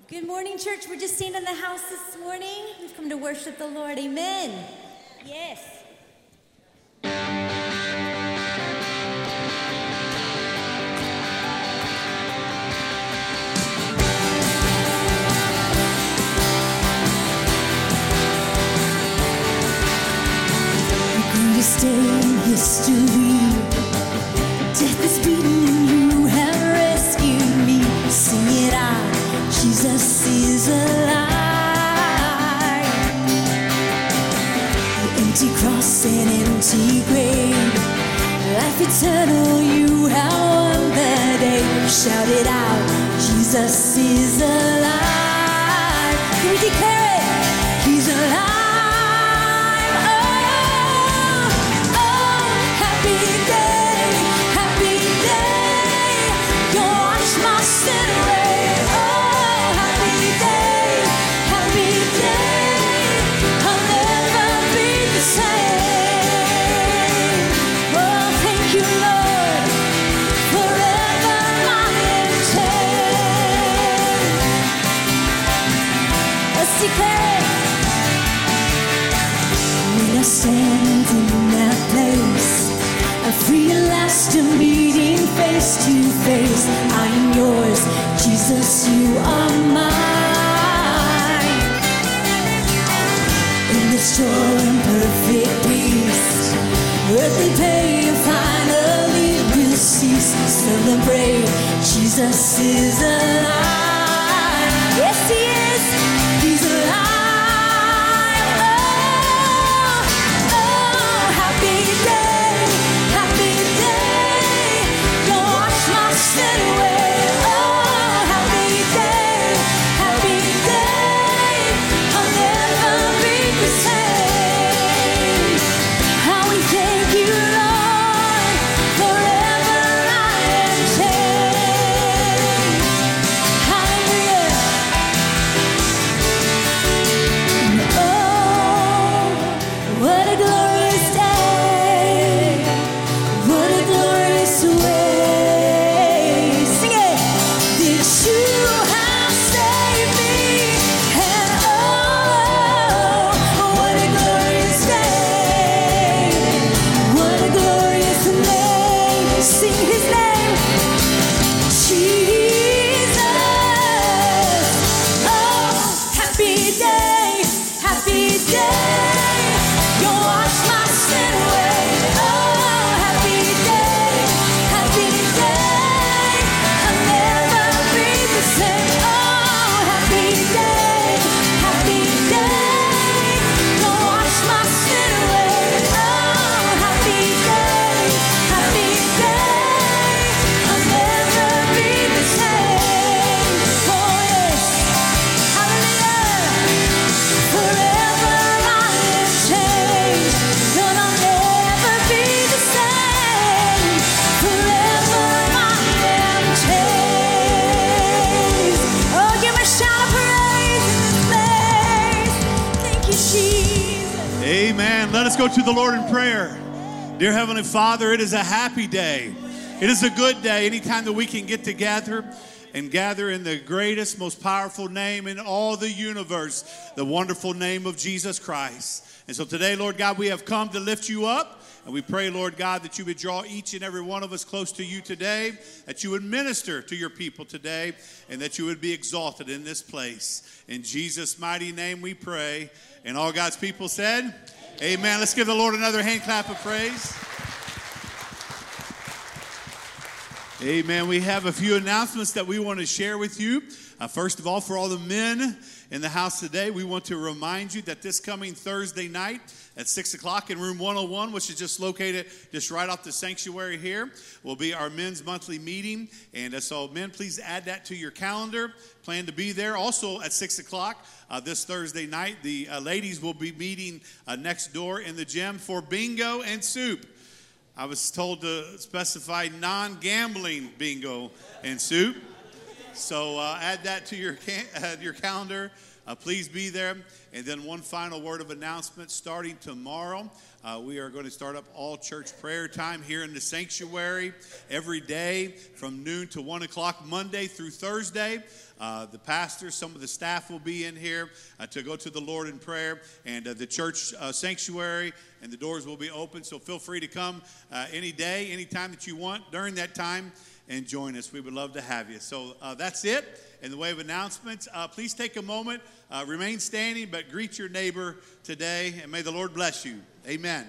Good morning, church. We're just staying in the house this morning. We've come to worship the Lord. Amen. Yes. Greatest day in history. Death is beaten and you have rescued me. Sing it out. Jesus is alive. The empty cross and empty grave. Life eternal, you have won the day. Shout it out. Jesus is alive. Can we declare it? He's alive. Stand in that place, I realized a meeting face to face. I'm yours, Jesus, you are mine. In this joy and perfect peace, earthly pain finally will cease. Celebrate, Jesus is alive. Yes, he is. He's alive. Let us go to the Lord in prayer. Dear Heavenly Father, it is a happy day. It is a good day anytime that we can get together and gather in the greatest, most powerful name in all the universe, the wonderful name of Jesus Christ. And so today, Lord God, we have come to lift you up. And we pray, Lord God, that you would draw each and every one of us close to you today, that you would minister to your people today, and that you would be exalted in this place. In Jesus' mighty name we pray. And all God's people said, amen. Let's give the Lord another hand clap of praise. Amen. We have a few announcements that we want to share with you. First of all, for all the men in the house today, we want to remind you that this coming Thursday night at 6 o'clock in room 101, which is just located just right off the sanctuary here, will be our men's monthly meeting. And so, men, please add that to your calendar. Plan to be there. Also at 6 o'clock this Thursday night, the ladies will be meeting next door in the gym for bingo and soup. I was told to specify non-gambling bingo and soup. So add that to your calendar. Please be there. And then one final word of announcement. Starting tomorrow, we are going to start up all church prayer time here in the sanctuary every day from noon to 1 o'clock, Monday through Thursday. The pastor, some of the staff will be in here to go to the Lord in prayer. And the church sanctuary and the doors will be open. So feel free to come any day, anytime that you want during that time and join us. We would love to have you. So that's it. In the way of announcements, please take a moment, remain standing, but greet your neighbor today, and may the Lord bless you. Amen.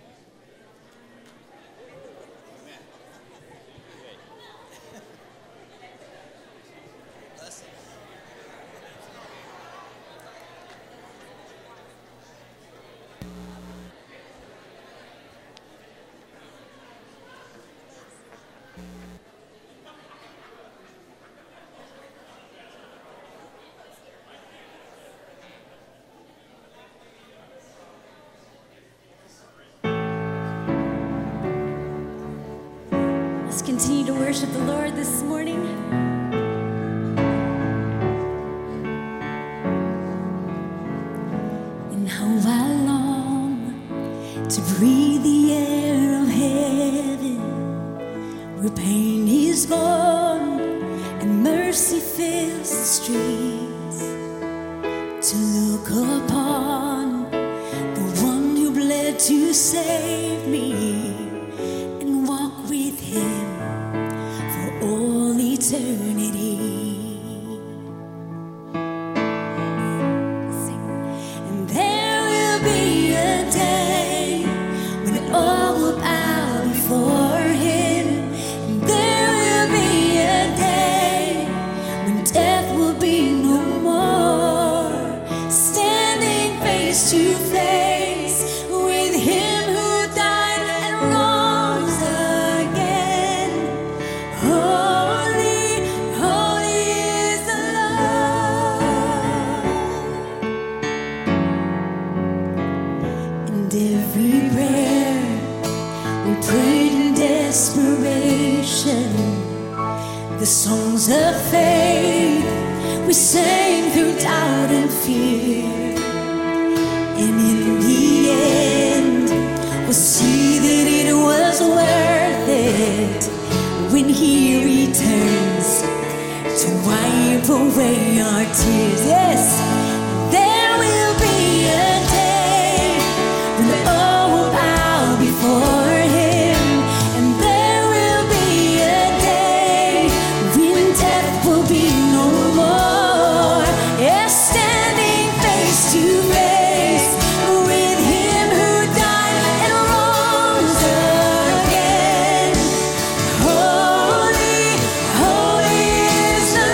Let's continue to worship the Lord this morning. And how I long to breathe the air of heaven, where pain is gone and mercy fills the streets, to look upon the one who bled to save me and walk with him for all eternity. And there will be a day when all will bow before him. And there will be a day when death will be no more, standing face to face with him who died and rose again. Holy, holy is the Lord. And every prayer we prayed in desperation, the songs of faith we sang through doubt and fear. And in the end, we'll see that it was worth it when he returns to wipe away our tears. Yes, there will be a day when all will bow before him. And there will be a day when death will be no more. Yes, standing face to face with him who died and rose again. Holy, holy is the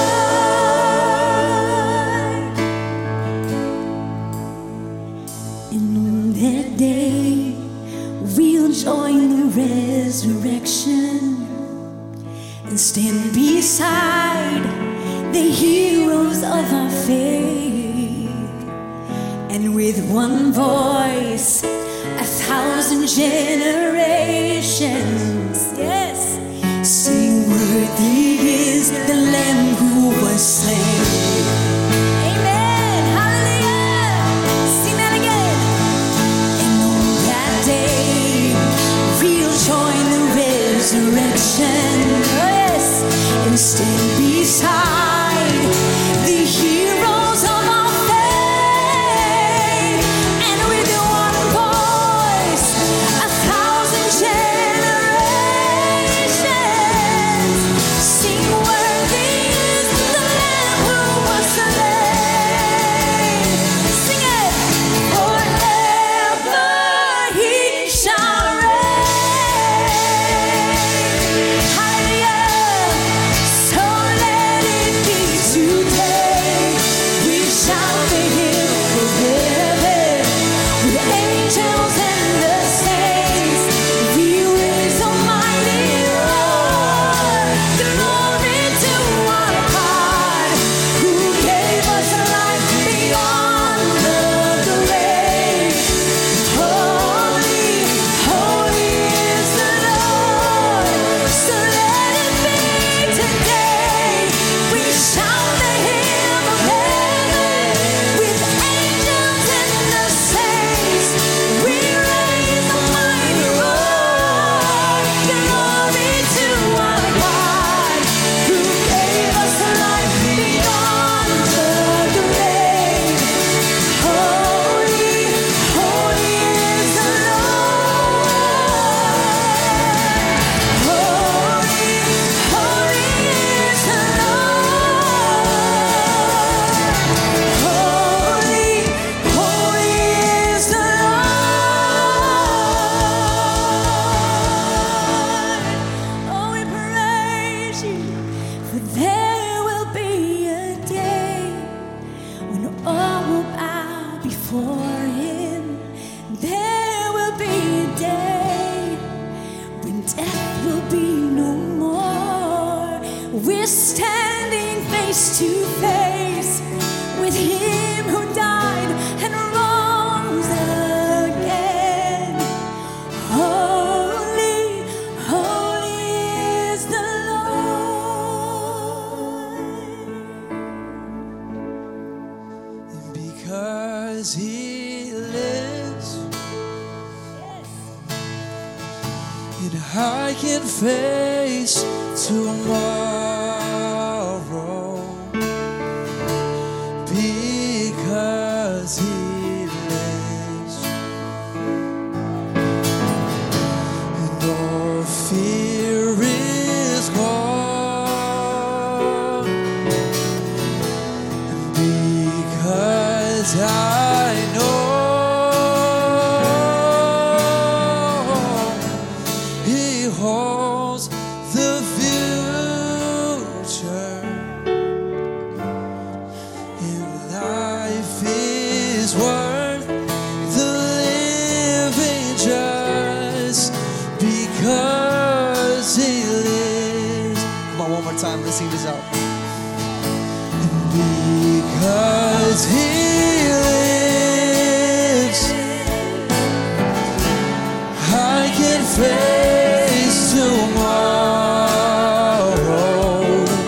Lord. And on that day, we'll join the resurrection and stand beside the heroes of our faith. And with one voice, 1,000 generations, yes, sing, worthy is the Lamb who was slain. Amen. Hallelujah. Sing that again. And on that day, we'll join the resurrection, oh yes, and stand beside the heroes of our faith. And with one voice, 1,000 generations, sing, worthy is the Lamb who face to face with Him who died and rose again. Holy, holy is the Lord. And because He lives, and I can face tomorrow, because He lives, and all fear is gone, and because I know He holds the future, and life is worth the living just because He lives. Come on, one more time, let's sing this out. And because He lives, I can face tomorrow,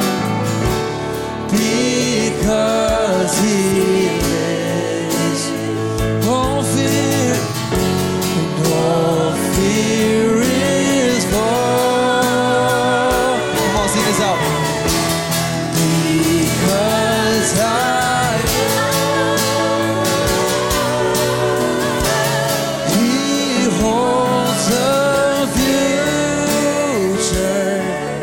because He lives. All fear and all fear is gone. Come on, sing this out. Because I know He holds the future,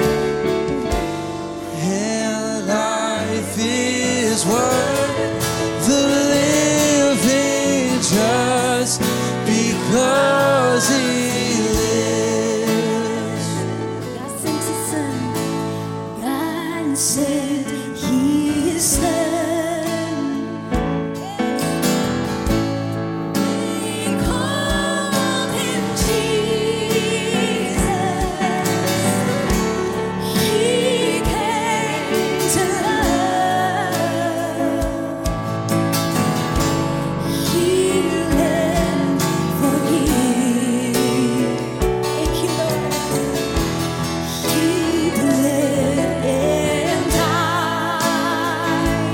and life is worth the living just because He lives. God sent His Son. God sent His Son. We call Him Jesus. He came to love, heal and forgive. Thank you, Lord. He bled and died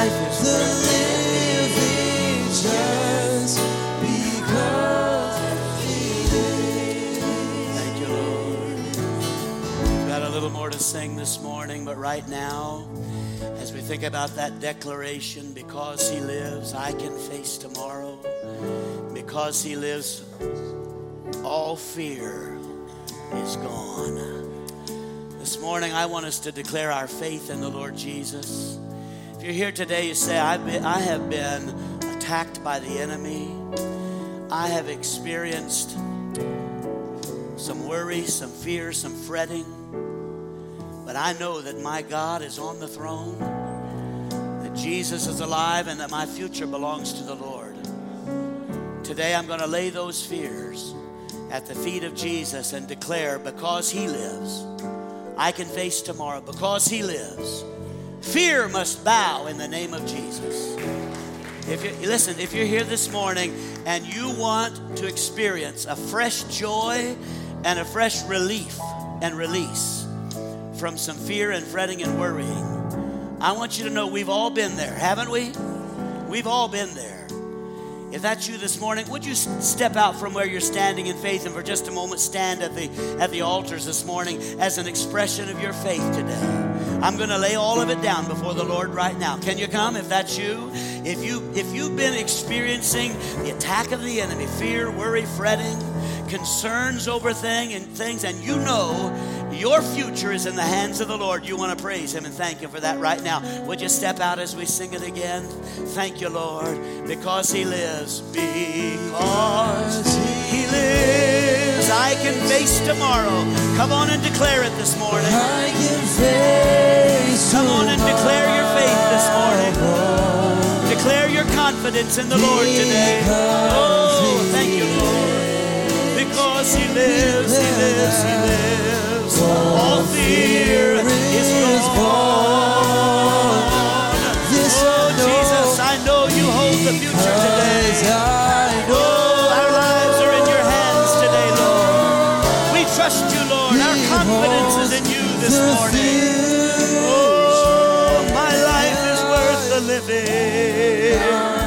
life is the worth living just because He lives. Thank you, Lord. We've got a little more to sing this morning, but right now, as we think about that declaration, because He lives, I can face tomorrow. Because He lives, all fear is gone. This morning, I want us to declare our faith in the Lord Jesus. If you're here today, you say, I have been attacked by the enemy. I have experienced some worry, some fear, some fretting. But I know that my God is on the throne, that Jesus is alive, and that my future belongs to the Lord. Today, I'm going to lay those fears at the feet of Jesus and declare, because He lives, I can face tomorrow. Because He lives, fear must bow in the name of Jesus. If you're here this morning and you want to experience a fresh joy and a fresh relief and release from some fear and fretting and worrying, I want you to know we've all been there, haven't we? We've all been there. If that's you this morning, would you step out from where you're standing in faith and for just a moment stand at the altars this morning as an expression of your faith today? I'm going to lay all of it down before the Lord right now. Can you come if that's you? If you've been experiencing the attack of the enemy, fear, worry, fretting, concerns over things, and you know your future is in the hands of the Lord, you want to praise Him and thank Him for that right now. Would you step out as we sing it again? Thank you, Lord, because He lives. Because He lives, I can face tomorrow. Come on and declare it this morning. I can face Come on and declare your faith this morning. Declare your confidence in the Lord today. Oh, thank you, Lord. Because He lives, He lives, He lives. All fear is gone. Oh, Jesus, I know You hold the future today. Oh, our lives are in Your hands today, Lord. We trust You, Lord. Our confidence is in You this morning. Oh, my life is worth the living.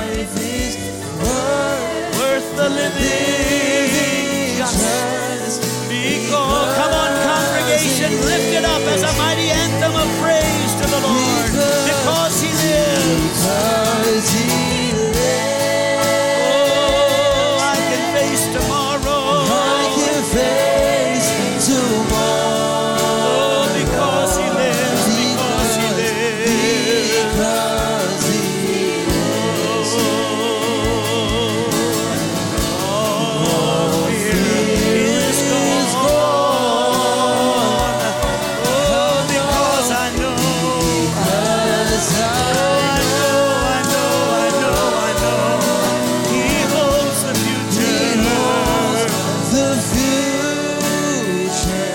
Worth the living. Just because. Come on, congregation, lift it up as a mighty anthem of praise to the Lord. Because He lives. Because He lives. Oh, I can face tomorrow. I can face tomorrow. Oh, because He lives. Because He lives. Because He lives. Oh, fear is gone. Oh, because I know. He holds the future. The future.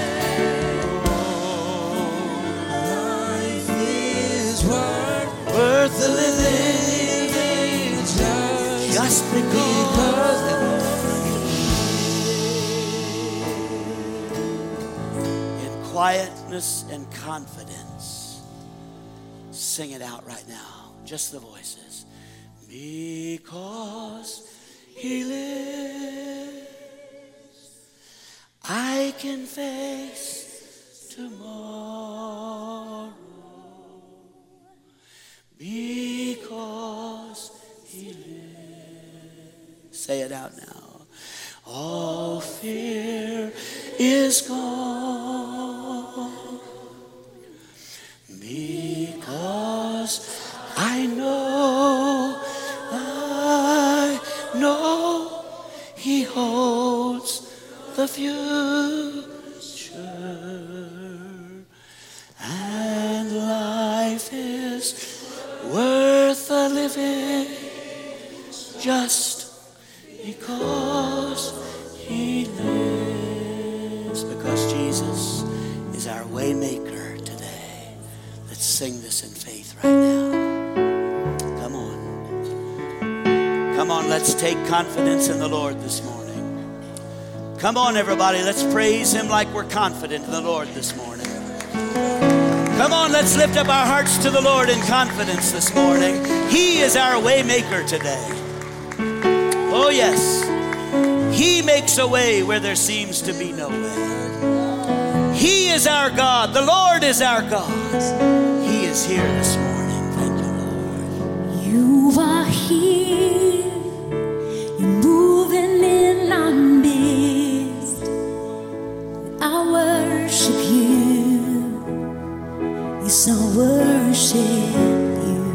Life is Worth the living. Just because. In quietness and confidence, sing it out right now. Just the voices. Because He lives, I can face tomorrow. Because He lives. Say it out now. All fear is gone. Because I know He holds the future, and life is worth the living just because He lives. Because Jesus is our way maker today. Let's sing this in faith right now. Come on. Come on, let's take confidence in the Lord this morning. Come on, everybody, let's praise Him like we're confident in the Lord this morning. Come on, let's lift up our hearts to the Lord in confidence this morning. He is our way maker today. Oh yes, He makes a way where there seems to be no way. He is our God. The Lord is our God. He is here this morning. Thank you, Lord. You are here. You're moving in our midst. I worship you. Yes, I worship you.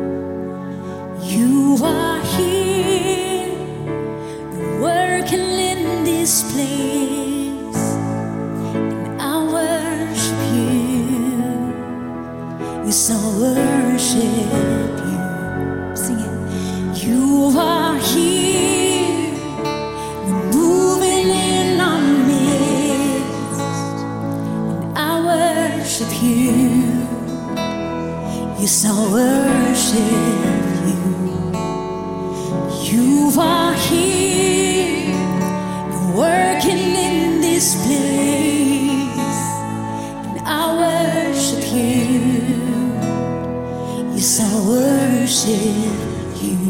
You are here. You're working in this place. And I worship you. Yes, I worship you. Sing it. You are here. You're moving in our midst. And I worship you. Yes, I worship you. You are here. You're working in this place. And I worship you. Yes, I worship you.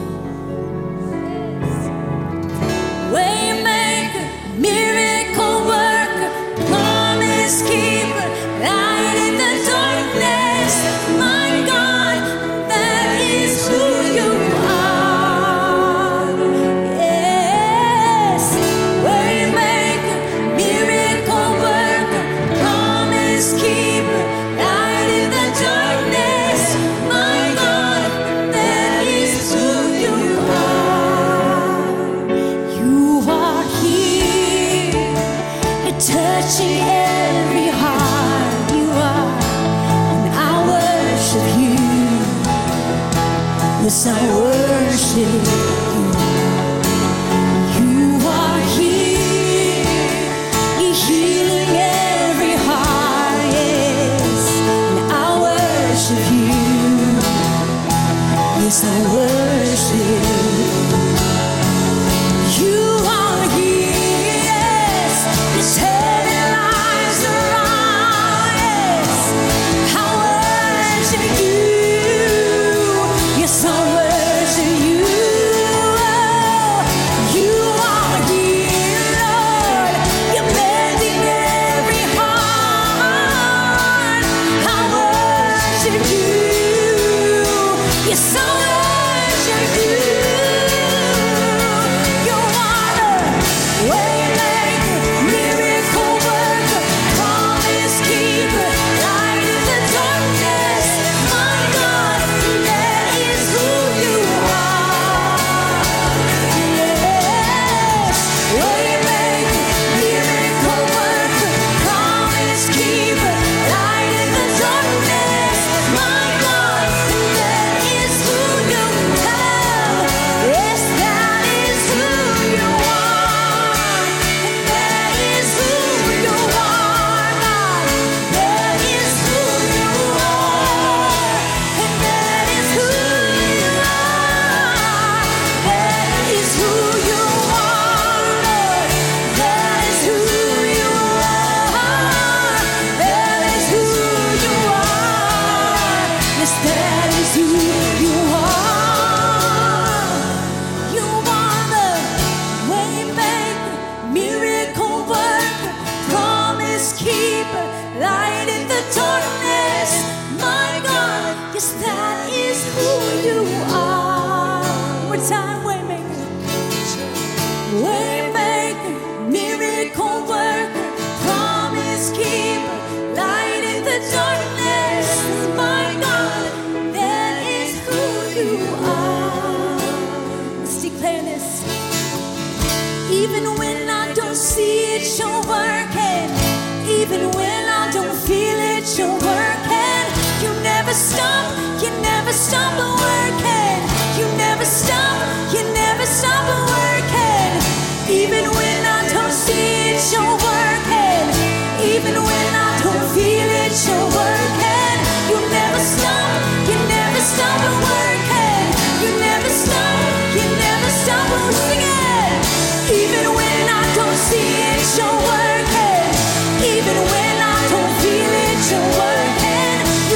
Waymaker, miracle worker, promise keeper, light in the darkness. My God, that is who you are. Yes, waymaker, miracle worker, promise keeper, light in the darkness. My God, that is who you are. You are here, touching every heart. You are, and I worship you. Yes, I worship you. You are here, you're healing every heart. Yes, and I worship you. Yes, I worship you. You are here, yes, you're turning lives around. Yes, I worship you. Yes, I worship you. You are here, Lord. You're mending every heart. I worship you. Yes, I worship you. You are the waymaker, miracle worker, promise keeper, light in the darkness. My God, that is who you are. Yes, waymaker, miracle worker, promise keeper, light in the darkness. My God, that is who you are. Yes, that is who you are. And that is who you are, God. That is who you are. And that is who you are. That is who you are, Lord. That is who you are. That is who you are. Yes, that is who you are. You are the waymaker, miracle worker, promise keeper, light in the darkness. My God, yes, that is who you are. One more time, waymaker. Waymaker, miracle worker, promise keeper, light in the darkness. My God, that is who you are. Let's declare this. Even when I don't see it, you're working. Even when I don't feel it, you're working. You never stop working. You never stop working. Even when I don't see it, you're working. Even when I don't feel it, you're working. You never stop working. You never stop singing. Even when I don't see it, you're working. Even when I don't feel it, you're working.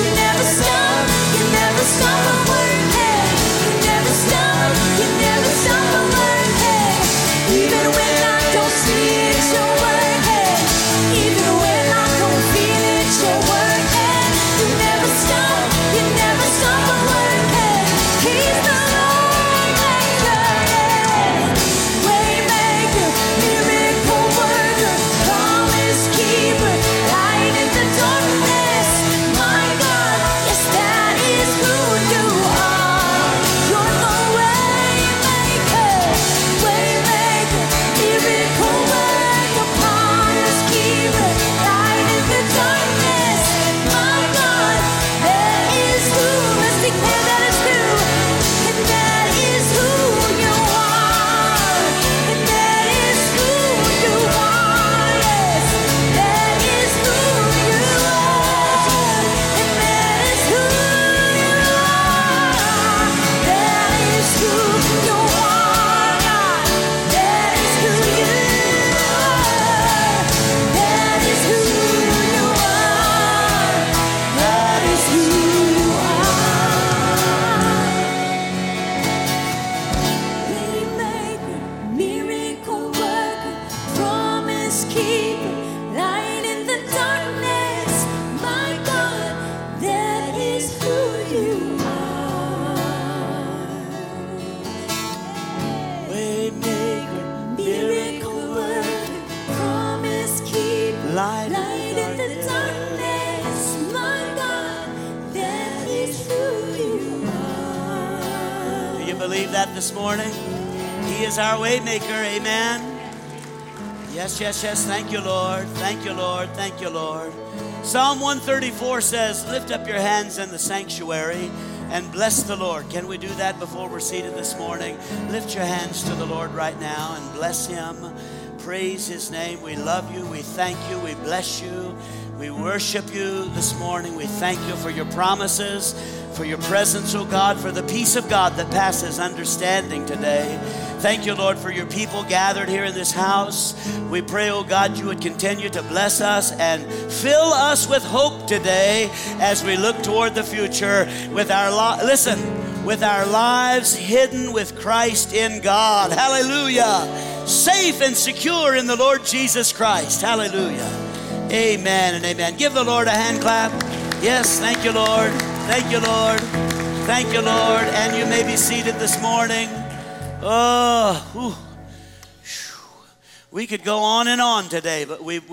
that this morning? He is our way maker. Amen. Yes, yes, yes. Thank you, Lord. Thank you, Lord. Thank you, Lord. Psalm 134 says, lift up your hands in the sanctuary and bless the Lord. Can we do that before we're seated this morning? Lift your hands to the Lord right now and bless Him. Praise His name. We love you. We thank you. We bless you. We worship you this morning. We thank you for your promises, for your presence, oh God, for the peace of God that passes understanding today. Thank you, Lord, for your people gathered here in this house. We pray, oh God, you would continue to bless us and fill us with hope today as we look toward the future with our with our lives hidden with Christ in God. Hallelujah. Safe and secure in the Lord Jesus Christ. Hallelujah. Amen and amen. Give the Lord a hand clap. Yes, thank you, Lord. Thank you, Lord. Thank you, Lord. And you may be seated this morning. Oh, we could go on and on today, but we'll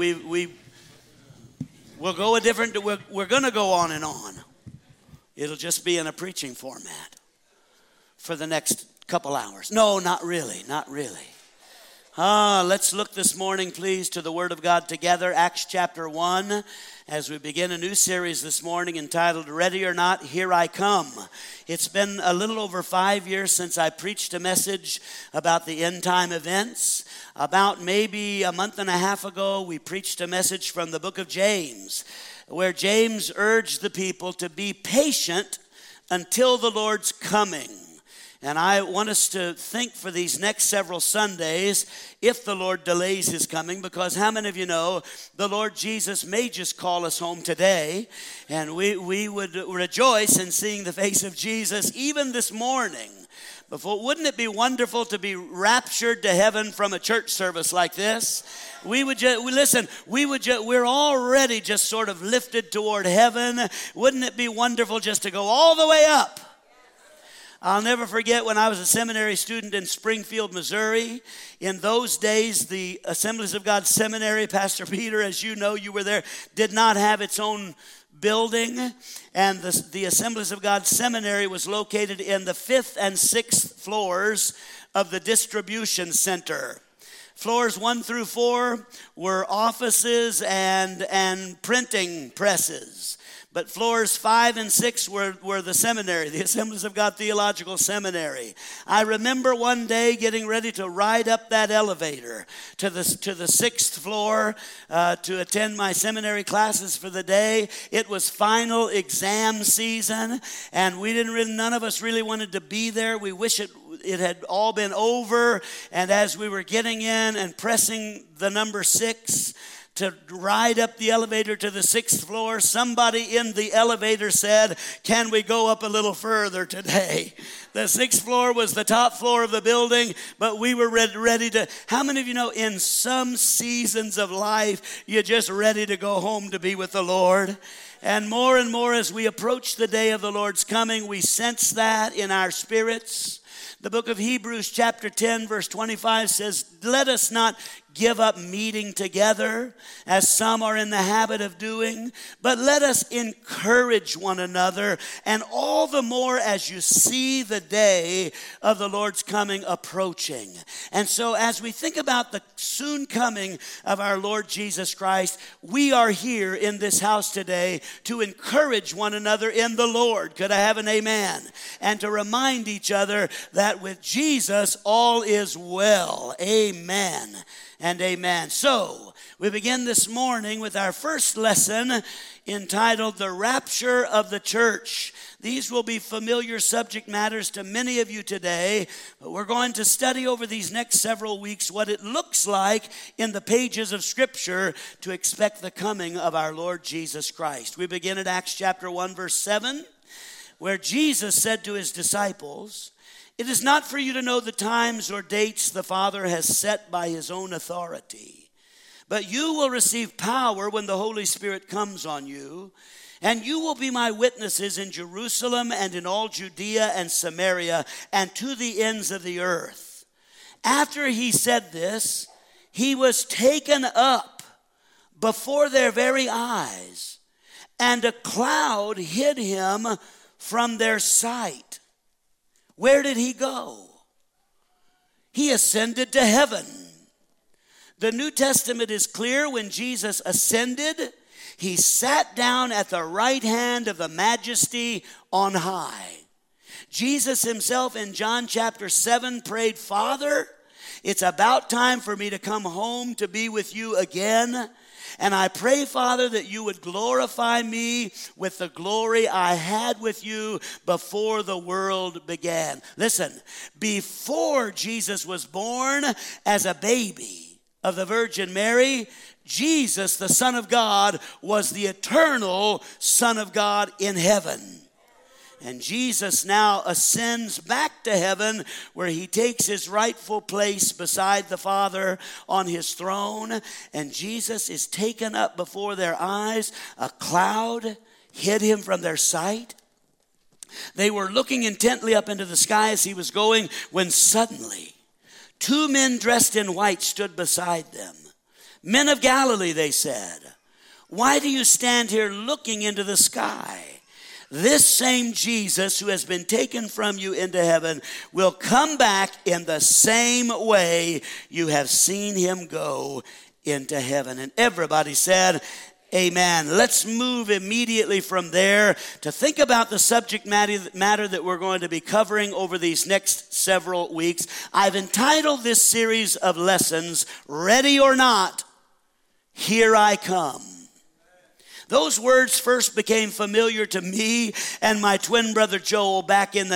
go a different. We're going to go on and on. It'll just be in a preaching format for the next couple hours. No, not really. Not really. Let's look this morning, please, to the Word of God together. Acts chapter 1, as we begin a new series this morning entitled, Ready or Not, Here I Come. It's been a little over 5 years since I preached a message about the end time events. About maybe a month and a half ago, we preached a message from the book of James, where James urged the people to be patient until the Lord's coming. And I want us to think for these next several Sundays, if the Lord delays His coming, because how many of you know the Lord Jesus may just call us home today, and we would rejoice in seeing the face of Jesus even this morning. Wouldn't it be wonderful to be raptured to heaven from a church service like this? We're already just sort of lifted toward heaven. Wouldn't it be wonderful just to go all the way up? I'll never forget when I was a seminary student in Springfield, Missouri. In those days, the Assemblies of God Seminary, Pastor Peter, as you know, you were there, did not have its own building. And the Assemblies of God Seminary was located in the 5th and 6th floors of the distribution center. Floors 1 through 4 were offices and printing presses. But floors 5 and 6 were the seminary, the Assemblies of God Theological Seminary. I remember one day getting ready to ride up that elevator to the 6th floor to attend my seminary classes for the day. It was final exam season, and none of us really wanted to be there. We wish it had all been over. And as we were getting in and pressing the number 6, to ride up the elevator to the 6th floor, somebody in the elevator said, "Can we go up a little further today?" The 6th floor was the top floor of the building, but we were ready to. How many of you know in some seasons of life, you're just ready to go home to be with the Lord? And more as we approach the day of the Lord's coming, we sense that in our spirits. The book of Hebrews chapter 10 verse 25 says, "Let us not give up meeting together, as some are in the habit of doing, but let us encourage one another, and all the more as you see the day of the Lord's coming approaching." And so as we think about the soon coming of our Lord Jesus Christ, we are here in this house today to encourage one another in the Lord. Could I have an amen? And to remind each other that with Jesus all is well. Amen and amen. So, we begin this morning with our first lesson entitled, The Rapture of the Church. These will be familiar subject matters to many of you today, but we're going to study over these next several weeks what it looks like in the pages of Scripture to expect the coming of our Lord Jesus Christ. We begin at Acts chapter 1, verse 7, where Jesus said to His disciples, "It is not for you to know the times or dates the Father has set by His own authority, but you will receive power when the Holy Spirit comes on you, and you will be my witnesses in Jerusalem and in all Judea and Samaria and to the ends of the earth." After He said this, He was taken up before their very eyes, and a cloud hid Him from their sight. Where did He go? He ascended to heaven. The New Testament is clear. When Jesus ascended, he sat down at the right hand of the Majesty on high. Jesus himself in John chapter 7 prayed, Father, it's about time for me to come home to be with you again. And I pray, Father, that you would glorify me with the glory I had with you before the world began. Listen, before Jesus was born as a baby of the Virgin Mary, Jesus, the Son of God, was the eternal Son of God in heaven. And Jesus now ascends back to heaven where he takes his rightful place beside the Father on his throne. And Jesus is taken up before their eyes. A cloud hid him from their sight. They were looking intently up into the sky as he was going when suddenly 2 men dressed in white stood beside them. Men of Galilee, they said, why do you stand here looking into the sky? This same Jesus who has been taken from you into heaven will come back in the same way you have seen him go into heaven. And everybody said, amen. Let's move immediately from there to think about the subject matter that we're going to be covering over these next several weeks. I've entitled this series of lessons, Ready or Not, Here I Come. Those words first became familiar to me and my twin brother Joel back in the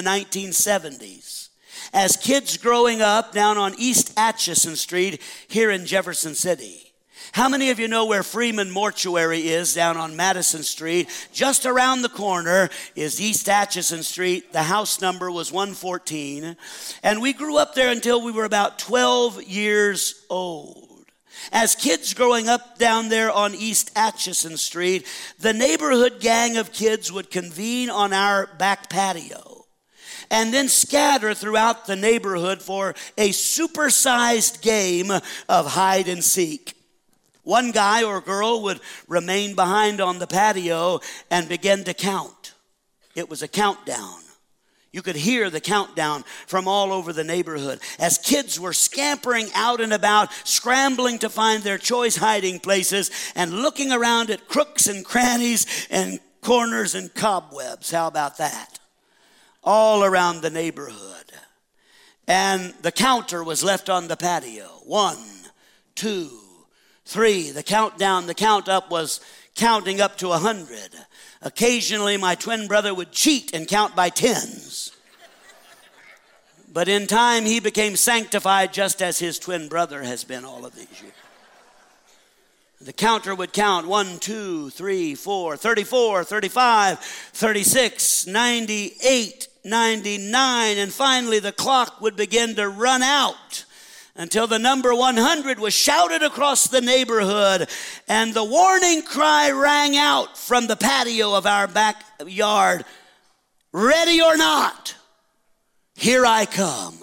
1970s. As kids growing up down on East Atchison Street here in Jefferson City. How many of you know where Freeman Mortuary is down on Madison Street? Just around the corner is East Atchison Street. The house number was 114. And we grew up there until we were about 12 years old. As kids growing up down there on East Atchison Street, the neighborhood gang of kids would convene on our back patio and then scatter throughout the neighborhood for a supersized game of hide and seek. One guy or girl would remain behind on the patio and begin to count. It was a countdown. You could hear the countdown from all over the neighborhood as kids were scampering out and about, scrambling to find their choice hiding places and looking around at crooks and crannies and corners and cobwebs. How about that? All around the neighborhood. And the counter was left on the patio. 1, 2, 3. The countdown, the count up was counting up to 100. Occasionally, my twin brother would cheat and count by tens. But in time, he became sanctified just as his twin brother has been all of these years. The counter would count 1, 2, 3, 4, 34, 35, 36, 98, 99, and finally the clock would begin to run out until the number 100 was shouted across the neighborhood, and the warning cry rang out from the patio of our backyard, ready or not, here I come.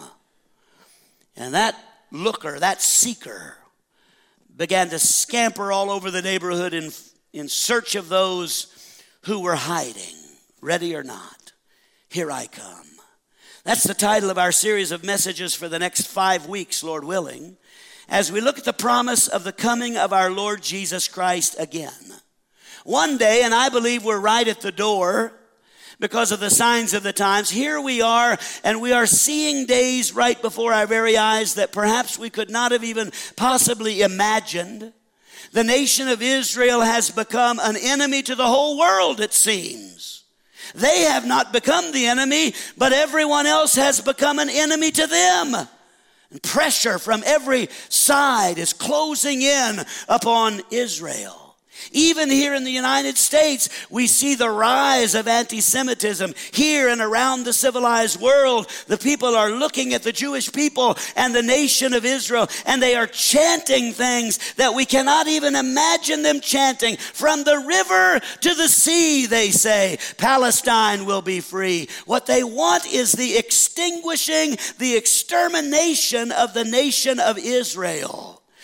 And that looker, that seeker, began to scamper all over the neighborhood in search of those who were hiding. Ready or not, here I come. That's the title of our series of messages for the next 5 weeks, Lord willing, as we look at the promise of the coming of our Lord Jesus Christ again. One day, and I believe we're right at the door because of the signs of the times, here we are, and we are seeing days right before our very eyes that perhaps we could not have even possibly imagined. The nation of Israel has become an enemy to the whole world, it seems. They have not become the enemy, but everyone else has become an enemy to them. And pressure from every side is closing in upon Israel. Even here in the United States, we see the rise of anti-Semitism. Here and around the civilized world, the people are looking at the Jewish people and the nation of Israel, and they are chanting things that we cannot even imagine them chanting. From the river to the sea, they say, Palestine will be free. What they want is the extinguishing, the extermination of the nation of Israel.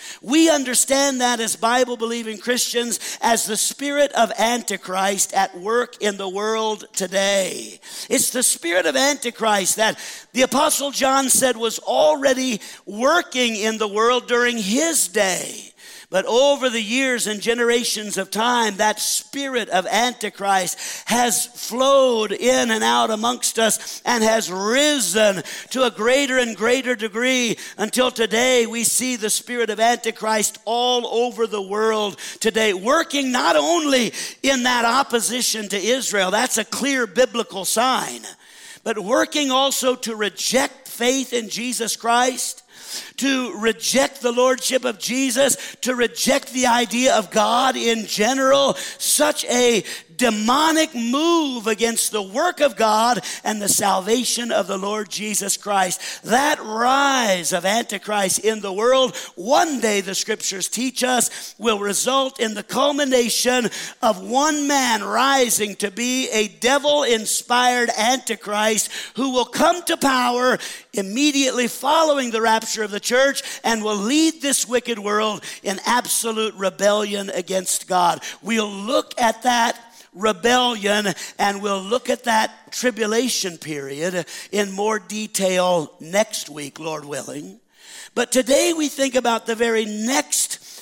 We understand that as Bible-believing Christians as the spirit of Antichrist at work in the world today. It's the spirit of Antichrist that the Apostle John said was already working in the world during his day. But over the years and generations of time, that spirit of Antichrist has flowed in and out amongst us and has risen to a greater and greater degree until today we see the spirit of Antichrist all over the world today, working not only in that opposition to Israel, that's a clear biblical sign, but working also to reject faith in Jesus Christ, to reject the lordship of Jesus, to reject the idea of God in general. Such a demonic move against the work of God and the salvation of the Lord Jesus Christ. That rise of Antichrist in the world, one day the scriptures teach us, will result in the culmination of one man rising to be a devil-inspired Antichrist who will come to power immediately following the rapture of the church and will lead this wicked world in absolute rebellion against God. We'll look at that rebellion and we'll look at that tribulation period in more detail next week, Lord willing. But today we think about the very next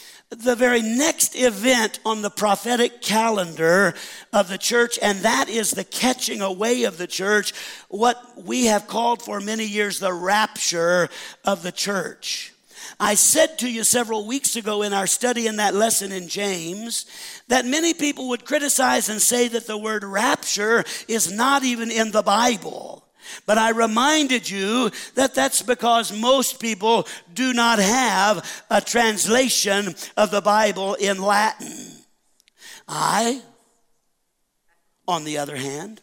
event on the prophetic calendar of the church, and that is the catching away of the church, what we have called for many years the rapture of the church. I said to you several weeks ago in our study in that lesson in James that many people would criticize and say that the word rapture is not even in the Bible. But I reminded you that that's because most people do not have a translation of the Bible in Latin. I, on the other hand,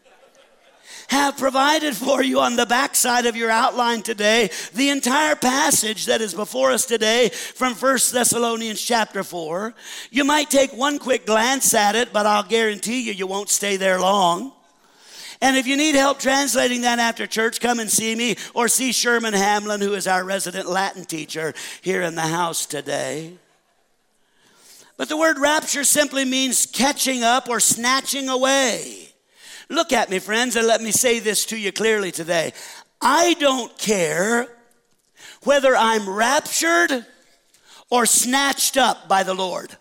have provided for you on the backside of your outline today the entire passage that is before us today from 1 Thessalonians chapter 4. You might take one quick glance at it, but I'll guarantee you won't stay there long. And if you need help translating that after church, come and see me or see Sherman Hamlin, who is our resident Latin teacher here in the house today. But the word rapture simply means catching up or snatching away. Look at me, friends, and let me say this to you clearly today. I don't care whether I'm raptured or snatched up by the Lord.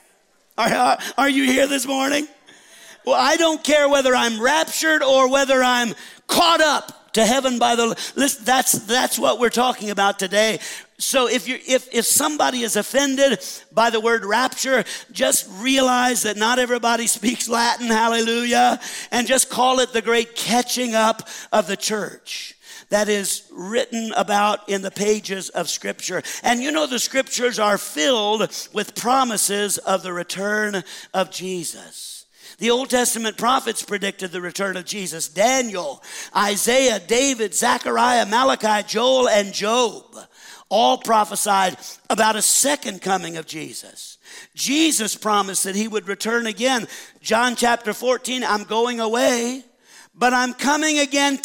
Are you here this morning? Well, I don't care whether I'm raptured or whether I'm caught up to heaven by the Lord. That's what we're talking about today. So if somebody is offended by the word rapture, just realize that not everybody speaks Latin, hallelujah, and just call it the great catching up of the church that is written about in the pages of Scripture. And you know the Scriptures are filled with promises of the return of Jesus. The Old Testament prophets predicted the return of Jesus. Daniel, Isaiah, David, Zechariah, Malachi, Joel, and Job all prophesied about a second coming of Jesus. Jesus promised that he would return again. John chapter 14, I'm going away, but I'm coming again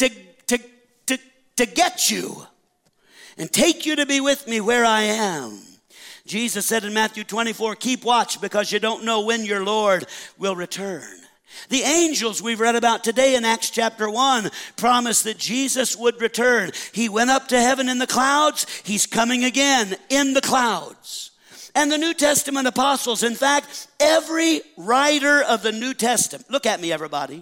to get you and take you to be with me where I am. Jesus said in Matthew 24, keep watch because you don't know when your Lord will return. The angels we've read about today in Acts chapter 1 promised that Jesus would return. He went up to heaven in the clouds. He's coming again in the clouds. And the New Testament apostles, in fact, every writer of the New Testament, look at me everybody,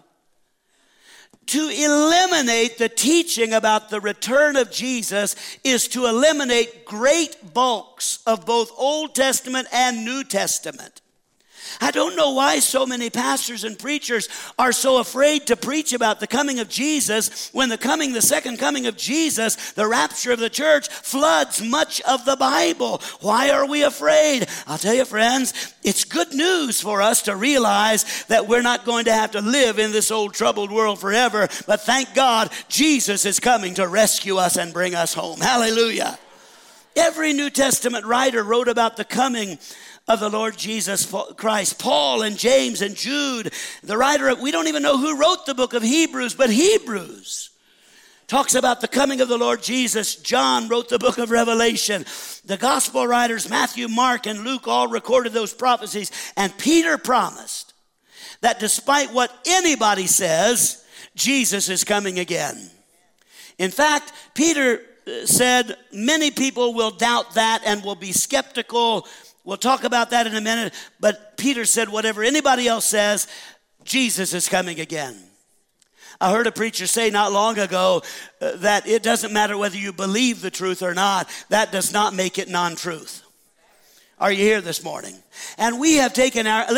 to eliminate the teaching about the return of Jesus is to eliminate great bulks of both Old Testament and New Testament. I don't know why so many pastors and preachers are so afraid to preach about the coming of Jesus when the second coming of Jesus, the rapture of the church, floods much of the Bible. Why are we afraid? I'll tell you, friends, it's good news for us to realize that we're not going to have to live in this old troubled world forever. But thank God, Jesus is coming to rescue us and bring us home. Hallelujah. Every New Testament writer wrote about the coming of the Lord Jesus Christ. Paul and James and Jude, the writer of, we don't even know who wrote the book of Hebrews, but Hebrews talks about the coming of the Lord Jesus. John wrote the book of Revelation. The gospel writers, Matthew, Mark, and Luke all recorded those prophecies. And Peter promised that despite what anybody says, Jesus is coming again. In fact, Peter said many people will doubt that and will be skeptical. We'll talk about that in a minute. But Peter said whatever anybody else says, Jesus is coming again. I heard a preacher say not long ago that it doesn't matter whether you believe the truth or not. That does not make it non-truth. Are you here this morning? And we have taken I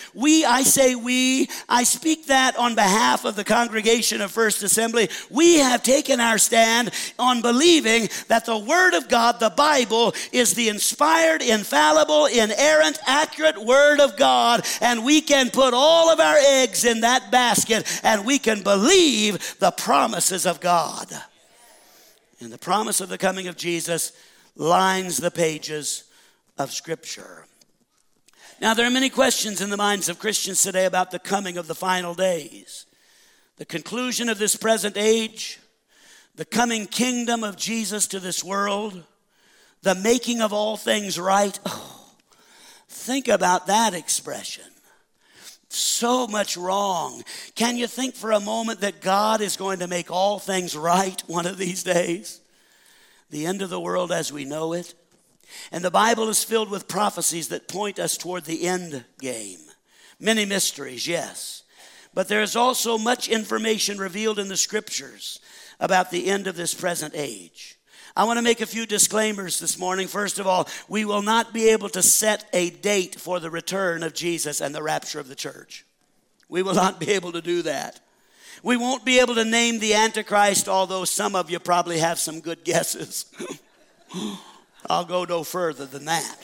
speak that on behalf of the congregation of First Assembly. We have taken our stand on believing that the Word of God, the Bible, is the inspired, infallible, inerrant, accurate Word of God. And we can put all of our eggs in that basket and we can believe the promises of God. And the promise of the coming of Jesus lines the pages of Scripture. Now, there are many questions in the minds of Christians today about the coming of the final days, the conclusion of this present age, the coming kingdom of Jesus to this world, the making of all things right. Oh, think about that expression. So much wrong. Can you think for a moment that God is going to make all things right one of these days? The end of the world as we know it. And the Bible is filled with prophecies that point us toward the end game. Many mysteries, yes. But there is also much information revealed in the Scriptures about the end of this present age. I want to make a few disclaimers this morning. First of all, we will not be able to set a date for the return of Jesus and the rapture of the church. We will not be able to do that. We won't be able to name the Antichrist, although some of you probably have some good guesses. I'll go no further than that.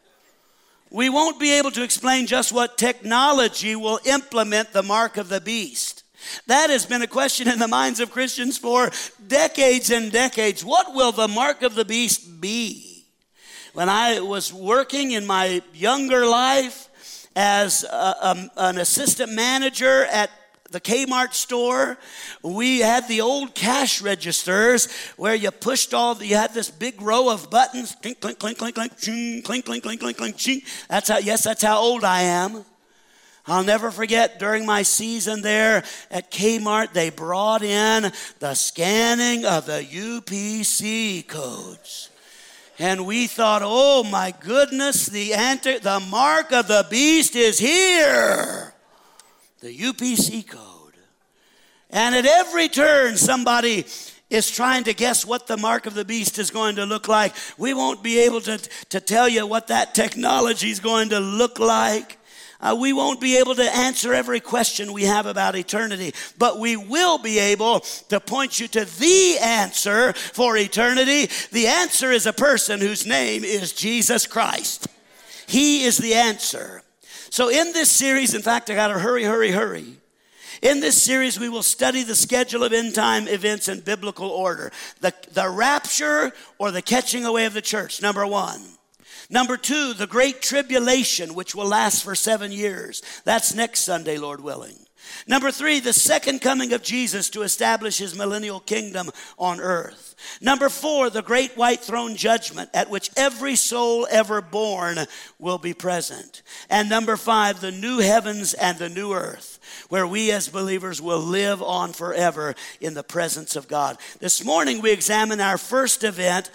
We won't be able to explain just what technology will implement the mark of the beast. That has been a question in the minds of Christians for decades and decades. What will the mark of the beast be? When I was working in my younger life as an assistant manager at the Kmart store, we had the old cash registers where you pushed you had this big row of buttons, clink, clink, clink, clink, clink, ching, clink, clink, clink, clink, clink, ching. That's how old I am. I'll never forget during my season there at Kmart, they brought in the scanning of the UPC codes. And we thought, oh my goodness, the mark of the beast is here. The UPC code. And at every turn, somebody is trying to guess what the mark of the beast is going to look like. We won't be able to tell you what that technology is going to look like. We won't be able to answer every question we have about eternity, but we will be able to point you to the answer for eternity. The answer is a person whose name is Jesus Christ. He is the answer. So in this series, in fact, I got to hurry. In this series, we will study the schedule of end-time events in biblical order. The rapture or the catching away of the church, number one. Number two, the great tribulation, which will last for 7 years. That's next Sunday, Lord willing. Number three, the second coming of Jesus to establish his millennial kingdom on earth. Number four, the great white throne judgment at which every soul ever born will be present. And number five, the new heavens and the new earth, where we as believers will live on forever in the presence of God. This morning we examine our first event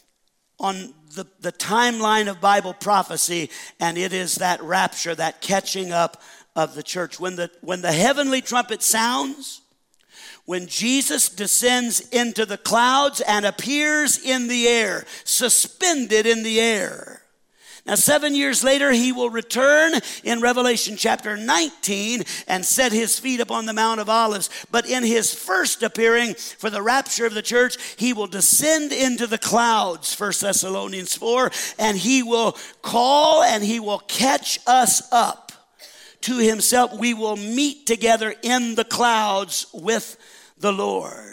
on the timeline of Bible prophecy, and it is that rapture, that catching up of the church. When the heavenly trumpet sounds, when Jesus descends into the clouds and appears in the air, suspended in the air. Now 7 years later, he will return in Revelation chapter 19 and set his feet upon the Mount of Olives. But in his first appearing for the rapture of the church, he will descend into the clouds, 1 Thessalonians 4, and he will call and he will catch us up to himself. We will meet together in the clouds with the Lord.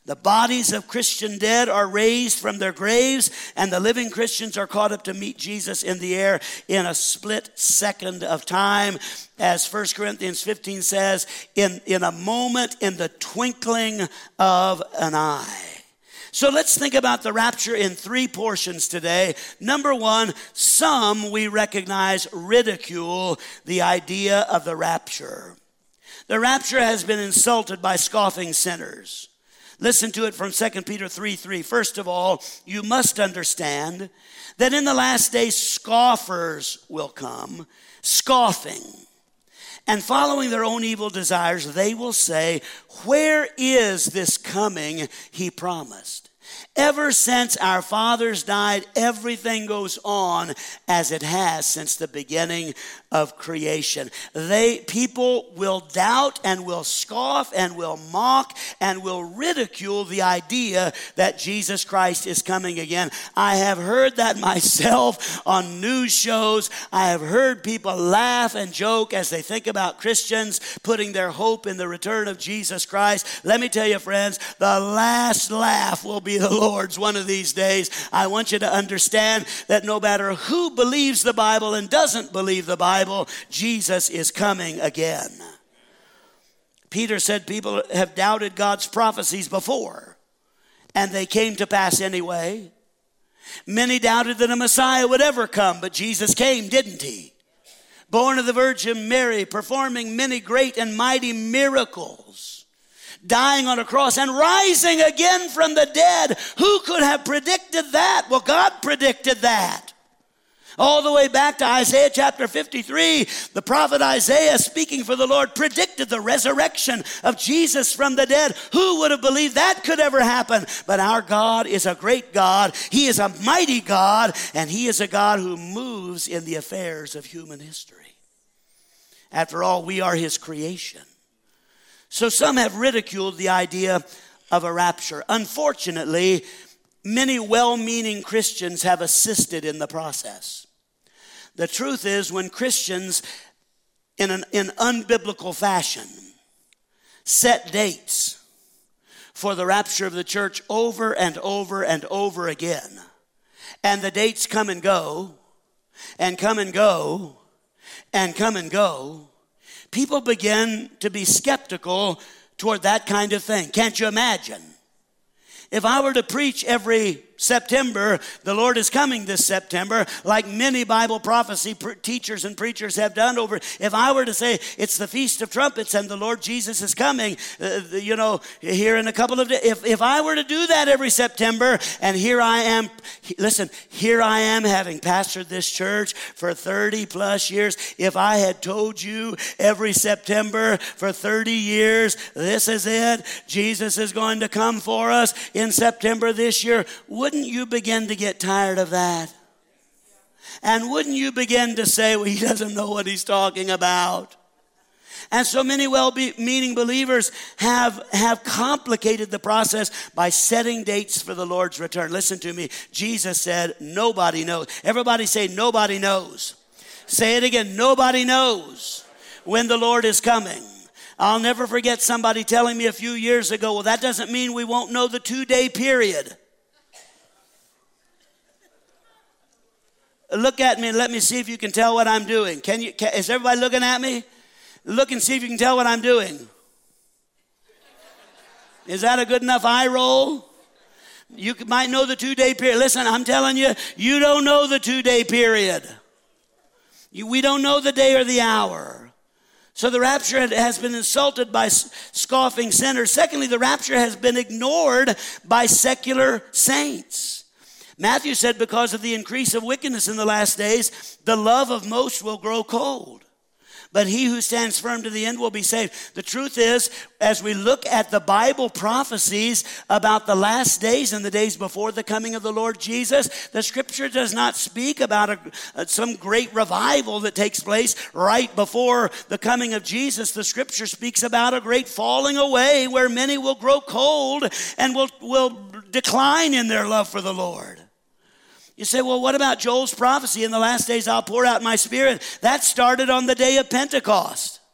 The bodies of Christian dead are raised from their graves, and the living Christians are caught up to meet Jesus in the air in a split second of time. As 1 Corinthians 15 says, in a moment, in the twinkling of an eye. So let's think about the rapture in three portions today. Number one, some we recognize ridicule the idea of the rapture. The rapture has been insulted by scoffing sinners. Listen to it from 2 Peter 3:3. First of all, you must understand that in the last days scoffers will come, scoffing, and following their own evil desires, they will say, where is this coming he promised? Ever since our fathers died, everything goes on as it has since the beginning of creation. People will doubt and will scoff and will mock and will ridicule the idea that Jesus Christ is coming again. I have heard that myself on news shows. I have heard people laugh and joke as they think about Christians putting their hope in the return of Jesus Christ. Let me tell you, friends, the last laugh will be the Lord's one of these days. I want you to understand that no matter who believes the Bible and doesn't believe the Bible, Jesus is coming again. Peter said people have doubted God's prophecies before, and they came to pass anyway. Many doubted that a Messiah would ever come, but Jesus came, didn't he? Born of the Virgin Mary, performing many great and mighty miracles, dying on a cross and rising again from the dead. Who could have predicted that? Well, God predicted that. All the way back to Isaiah chapter 53, the prophet Isaiah, speaking for the Lord, predicted the resurrection of Jesus from the dead. Who would have believed that could ever happen? But our God is a great God. He is a mighty God, and he is a God who moves in the affairs of human history. After all, we are his creation. So some have ridiculed the idea of a rapture. Unfortunately, many well-meaning Christians have assisted in the process. The truth is, when Christians, in unbiblical fashion, set dates for the rapture of the church over and over and over again, and the dates come and go, and come and go, and come and go, people begin to be skeptical toward that kind of thing. Can't you imagine? If I were to preach every September, the Lord is coming this September, like many Bible prophecy teachers and preachers have done over. If I were to say it's the Feast of Trumpets and the Lord Jesus is coming, here in a couple of days. If I were to do that every September, and here I am having pastored this church for 30 plus years. If I had told you every September for 30 years, this is it, Jesus is going to come for us in September this year, wouldn't you begin to get tired of that? And wouldn't you begin to say, well, he doesn't know what he's talking about? And so many well-meaning believers have complicated the process by setting dates for the Lord's return. Listen to me. Jesus said, nobody knows. Everybody say, nobody knows. Say it again. Nobody knows when the Lord is coming. I'll never forget somebody telling me a few years ago, well, that doesn't mean we won't know the 2-day period. Look at me and let me see if you can tell what I'm doing. Is everybody looking at me? Look and see if you can tell what I'm doing. Is that a good enough eye roll? You might know the 2-day period. Listen, I'm telling you, you don't know the 2-day period. We don't know the day or the hour. So the rapture has been insulted by scoffing sinners. Secondly, the rapture has been ignored by secular saints. Matthew said, because of the increase of wickedness in the last days, the love of most will grow cold. But he who stands firm to the end will be saved. The truth is, as we look at the Bible prophecies about the last days and the days before the coming of the Lord Jesus, the scripture does not speak about some great revival that takes place right before the coming of Jesus. The scripture speaks about a great falling away where many will grow cold and will decline in their love for the Lord. You say, well, what about Joel's prophecy? In the last days, I'll pour out my spirit. That started on the day of Pentecost.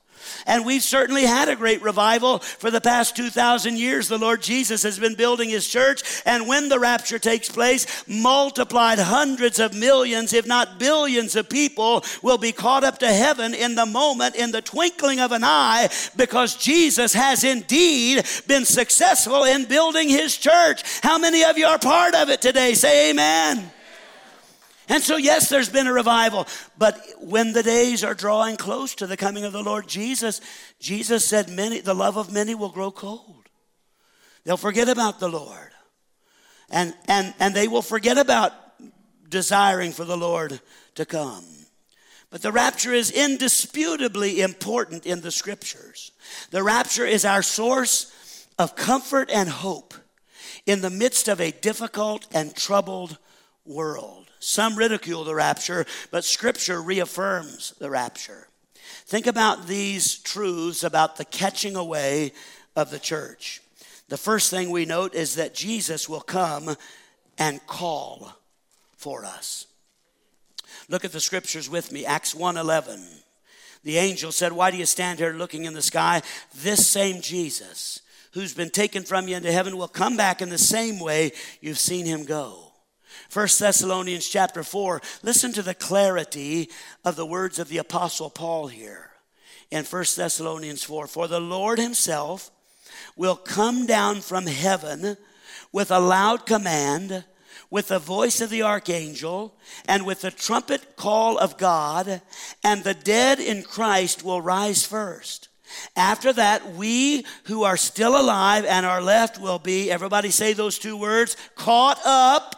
And we've certainly had a great revival for the past 2,000 years. The Lord Jesus has been building his church. And when the rapture takes place, multiplied hundreds of millions, if not billions of people will be caught up to heaven in the moment, in the twinkling of an eye, because Jesus has indeed been successful in building his church. How many of you are part of it today? Say amen. And so, yes, there's been a revival. But when the days are drawing close to the coming of the Lord Jesus, Jesus said the love of many will grow cold. They'll forget about the Lord. And they will forget about desiring for the Lord to come. But the rapture is indisputably important in the scriptures. The rapture is our source of comfort and hope in the midst of a difficult and troubled world. Some ridicule the rapture, but Scripture reaffirms the rapture. Think about these truths about the catching away of the church. The first thing we note is that Jesus will come and call for us. Look at the Scriptures with me. Acts 1:11. The angel said, "Why do you stand here looking in the sky? This same Jesus, who's been taken from you into heaven, will come back in the same way you've seen him go." 1 Thessalonians chapter 4, listen to the clarity of the words of the Apostle Paul here. In 1 Thessalonians 4, "For the Lord himself will come down from heaven with a loud command, with the voice of the archangel, and with the trumpet call of God, and the dead in Christ will rise first. After that, we who are still alive and are left will be," everybody say those two words, "caught up."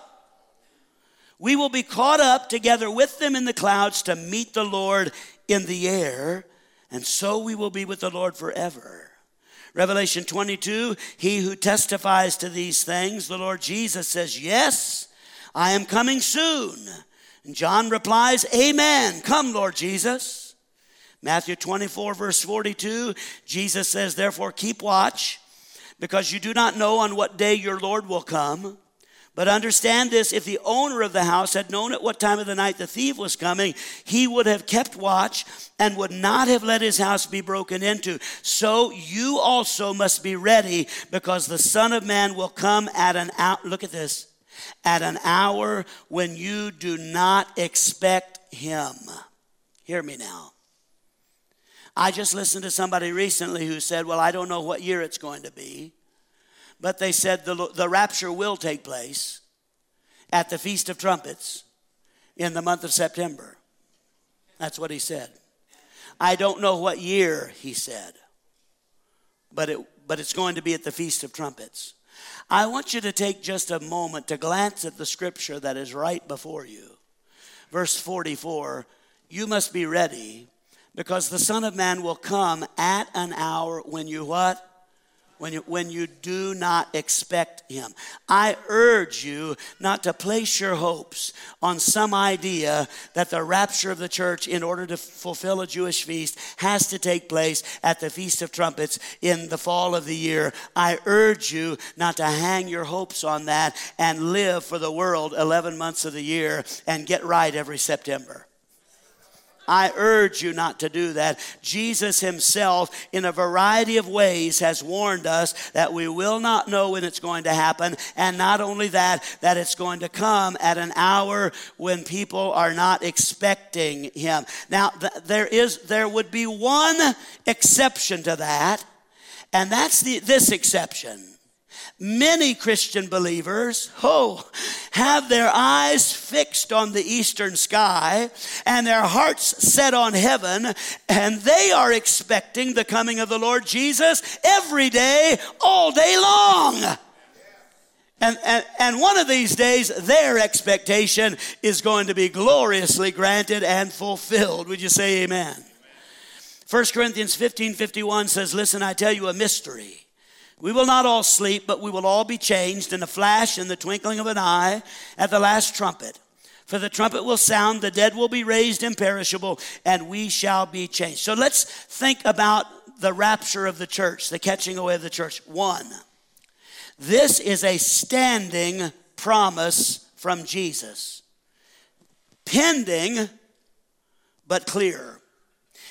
We will be caught up together with them in the clouds to meet the Lord in the air, and so we will be with the Lord forever. Revelation 22, he who testifies to these things, the Lord Jesus says, "Yes, I am coming soon." And John replies, "Amen. Come, Lord Jesus." Matthew 24, verse 42, Jesus says, "Therefore keep watch, because you do not know on what day your Lord will come. But understand this, if the owner of the house had known at what time of the night the thief was coming, he would have kept watch and would not have let his house be broken into. So you also must be ready, because the Son of Man will come at an hour," look at this, "at an hour when you do not expect him." Hear me now. I just listened to somebody recently who said, "Well, I don't know what year it's going to be." But they said the rapture will take place at the Feast of Trumpets in the month of September. That's what he said. I don't know what year he said, but it's going to be at the Feast of Trumpets. I want you to take just a moment to glance at the scripture that is right before you. Verse 44, "You must be ready, because the Son of Man will come at an hour when you" what? When you do not expect him. I urge you not to place your hopes on some idea that the rapture of the church, in order to fulfill a Jewish feast, has to take place at the Feast of Trumpets in the fall of the year. I urge you not to hang your hopes on that and live for the world 11 months of the year and get right every September. I urge you not to do that. Jesus himself, in a variety of ways, has warned us that we will not know when it's going to happen. And not only that, that it's going to come at an hour when people are not expecting him. Now, there would be one exception to that, and that's this exception. Many Christian believers, have their eyes fixed on the eastern sky and their hearts set on heaven, and they are expecting the coming of the Lord Jesus every day, all day long. And one of these days, their expectation is going to be gloriously granted and fulfilled. Would you say amen? 1 Corinthians 15:51 says, "Listen, I tell you a mystery. We will not all sleep, but we will all be changed in a flash, in the twinkling of an eye, at the last trumpet. For the trumpet will sound, the dead will be raised imperishable, and we shall be changed." So let's think about the rapture of the church, the catching away of the church. One, this is a standing promise from Jesus. Pending, but clear.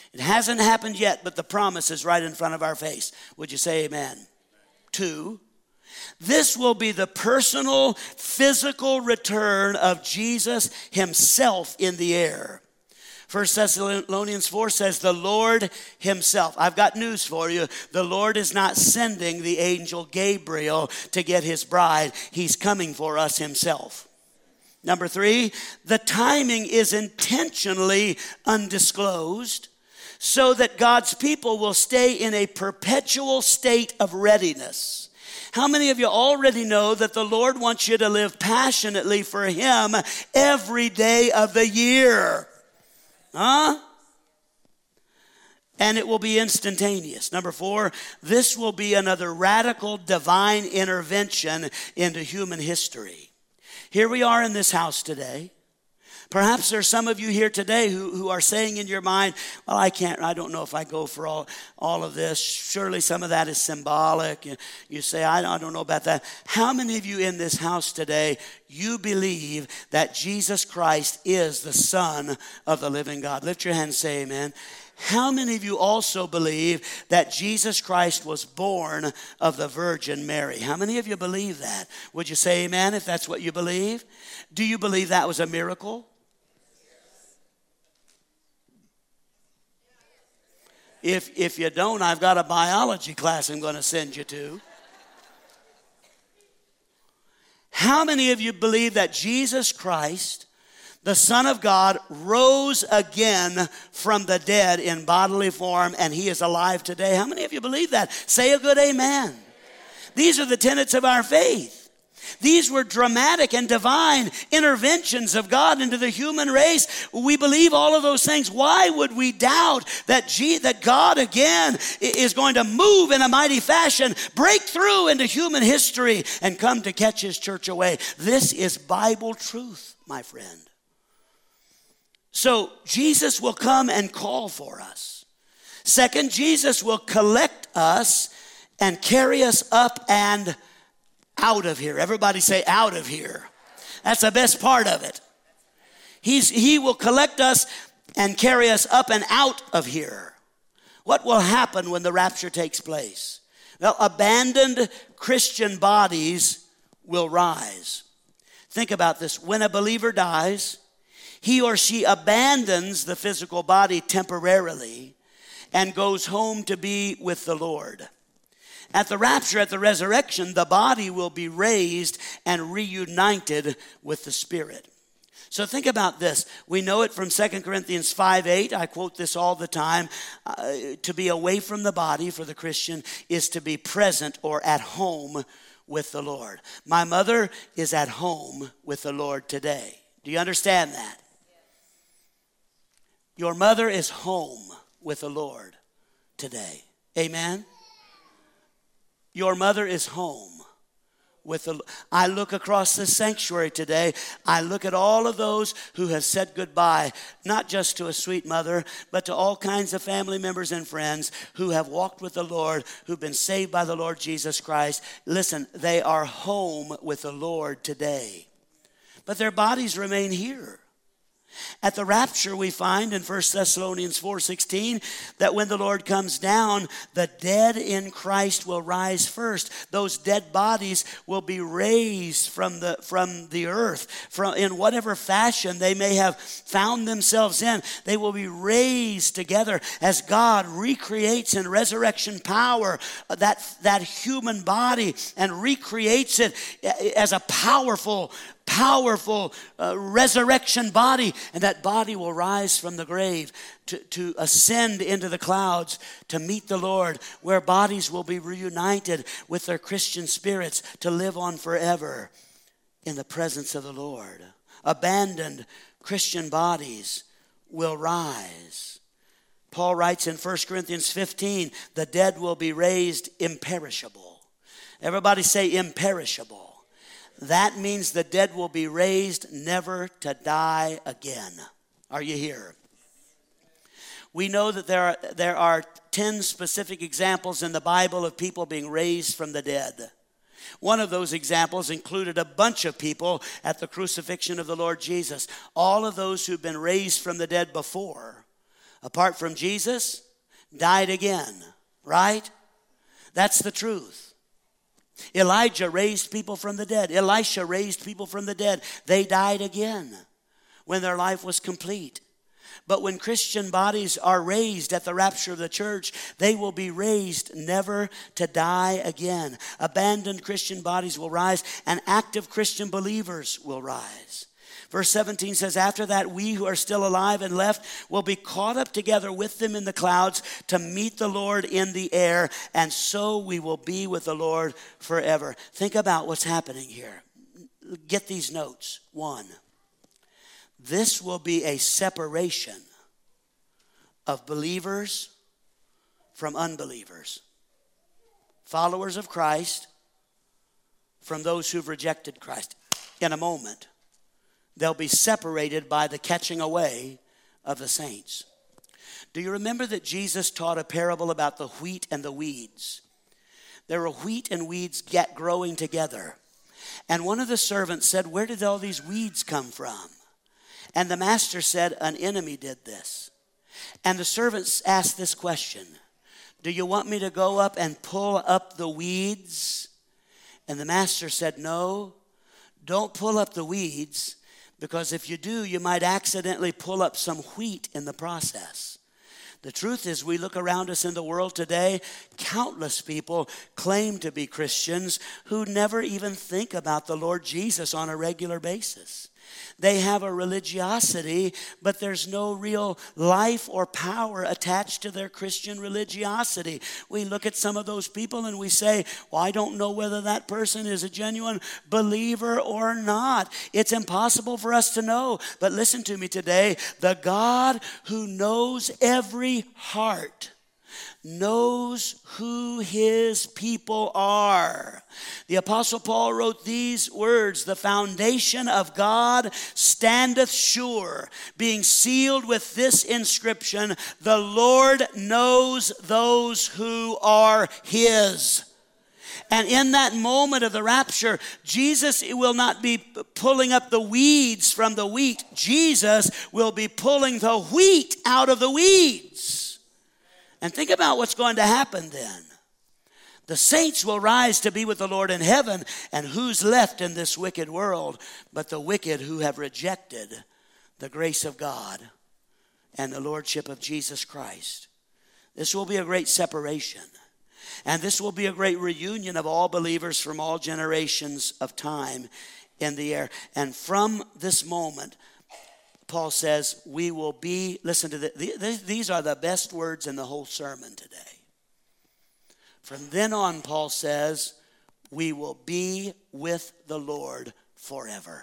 It hasn't happened yet, but the promise is right in front of our face. Would you say amen? 2, this will be the personal, physical return of Jesus himself in the air. 1 Thessalonians 4 says, the Lord himself. I've got news for you. The Lord is not sending the angel Gabriel to get his bride. He's coming for us himself. Number 3, the timing is intentionally undisclosed so that God's people will stay in a perpetual state of readiness. How many of you already know that the Lord wants you to live passionately for him every day of the year? Huh? And it will be instantaneous. Number 4, this will be another radical divine intervention into human history. Here we are in this house today. Perhaps there's some of you here today who are saying in your mind, well, I don't know if I go for all of this. Surely some of that is symbolic. You say, I don't know about that. How many of you in this house today, you believe that Jesus Christ is the Son of the living God? Lift your hand and say amen. How many of you also believe that Jesus Christ was born of the Virgin Mary? How many of you believe that? Would you say amen if that's what you believe? Do you believe that was a miracle? If you don't, I've got a biology class I'm going to send you to. How many of you believe that Jesus Christ, the Son of God, rose again from the dead in bodily form and he is alive today? How many of you believe that? Say a good amen. These are the tenets of our faith. These were dramatic and divine interventions of God into the human race. We believe all of those things. Why would we doubt that God again is going to move in a mighty fashion, break through into human history, and come to catch his church away? This is Bible truth, my friend. So Jesus will come and call for us. Second, Jesus will collect us and carry us up and out of here. Everybody say out of here. That's the best part of it. He will collect us and carry us up and out of here. What will happen when the rapture takes place? Well, abandoned Christian bodies will rise. Think about this. When a believer dies, he or she abandons the physical body temporarily and goes home to be with the Lord. At the rapture, at the resurrection, the body will be raised and reunited with the Spirit. So think about this. We know it from 2 Corinthians 5:8. I quote this all the time. To be away from the body for the Christian is to be present or at home with the Lord. My mother is at home with the Lord today. Do you understand that? Your mother is home with the Lord today. Amen? Your mother is home with the. I look across this sanctuary today. I look at all of those who have said goodbye, not just to a sweet mother, but to all kinds of family members and friends who have walked with the Lord, who've been saved by the Lord Jesus Christ. Listen, they are home with the Lord today, but their bodies remain here. At the rapture, we find in 1 Thessalonians 4:16 that when the Lord comes down, the dead in Christ will rise first. Those dead bodies will be raised from the earth, in whatever fashion they may have found themselves in. They will be raised together as God recreates in resurrection power that human body and recreates it as a powerful resurrection body, and that body will rise from the grave to ascend into the clouds to meet the Lord, where bodies will be reunited with their Christian spirits to live on forever in the presence of the Lord. Abandoned Christian bodies will rise. Paul writes in 1 Corinthians 15, the dead will be raised imperishable. Everybody say imperishable. That means the dead will be raised never to die again. Are you here? We know that there are 10 specific examples in the Bible of people being raised from the dead. One of those examples included a bunch of people at the crucifixion of the Lord Jesus. All of those who've been raised from the dead before apart from Jesus, died again, right? That's the truth. Elijah raised people from the dead. Elisha raised people from the dead. They died again when their life was complete. But when Christian bodies are raised at the rapture of the church, they will be raised never to die again. Abandoned Christian bodies will rise, and active Christian believers will rise. Verse 17 says, after that, we who are still alive and left will be caught up together with them in the clouds to meet the Lord in the air, and so we will be with the Lord forever. Think about what's happening here. Get these notes. 1, this will be a separation of believers from unbelievers, followers of Christ from those who've rejected Christ. In a moment, they'll be separated by the catching away of the saints. Do you remember that Jesus taught a parable about the wheat and the weeds? There were wheat and weeds growing together. And one of the servants said, where did all these weeds come from? And the master said, an enemy did this. And the servants asked this question, do you want me to go up and pull up the weeds? And the master said, no, don't pull up the weeds, because if you do, you might accidentally pull up some wheat in the process. The truth is, we look around us in the world today, countless people claim to be Christians who never even think about the Lord Jesus on a regular basis. They have a religiosity, but there's no real life or power attached to their Christian religiosity. We look at some of those people and we say, well, I don't know whether that person is a genuine believer or not. It's impossible for us to know. But listen to me today. The God who knows every heart knows who his people are. The Apostle Paul wrote these words, the foundation of God standeth sure, being sealed with this inscription, the Lord knows those who are his. And in that moment of the rapture, Jesus will not be pulling up the weeds from the wheat. Jesus will be pulling the wheat out of the weeds. And think about what's going to happen then. The saints will rise to be with the Lord in heaven, and who's left in this wicked world but the wicked who have rejected the grace of God and the lordship of Jesus Christ. This will be a great separation, and this will be a great reunion of all believers from all generations of time in the air. And from this moment, Paul says, we will be, listen to this, these are the best words in the whole sermon today. From then on, Paul says, we will be with the Lord forever.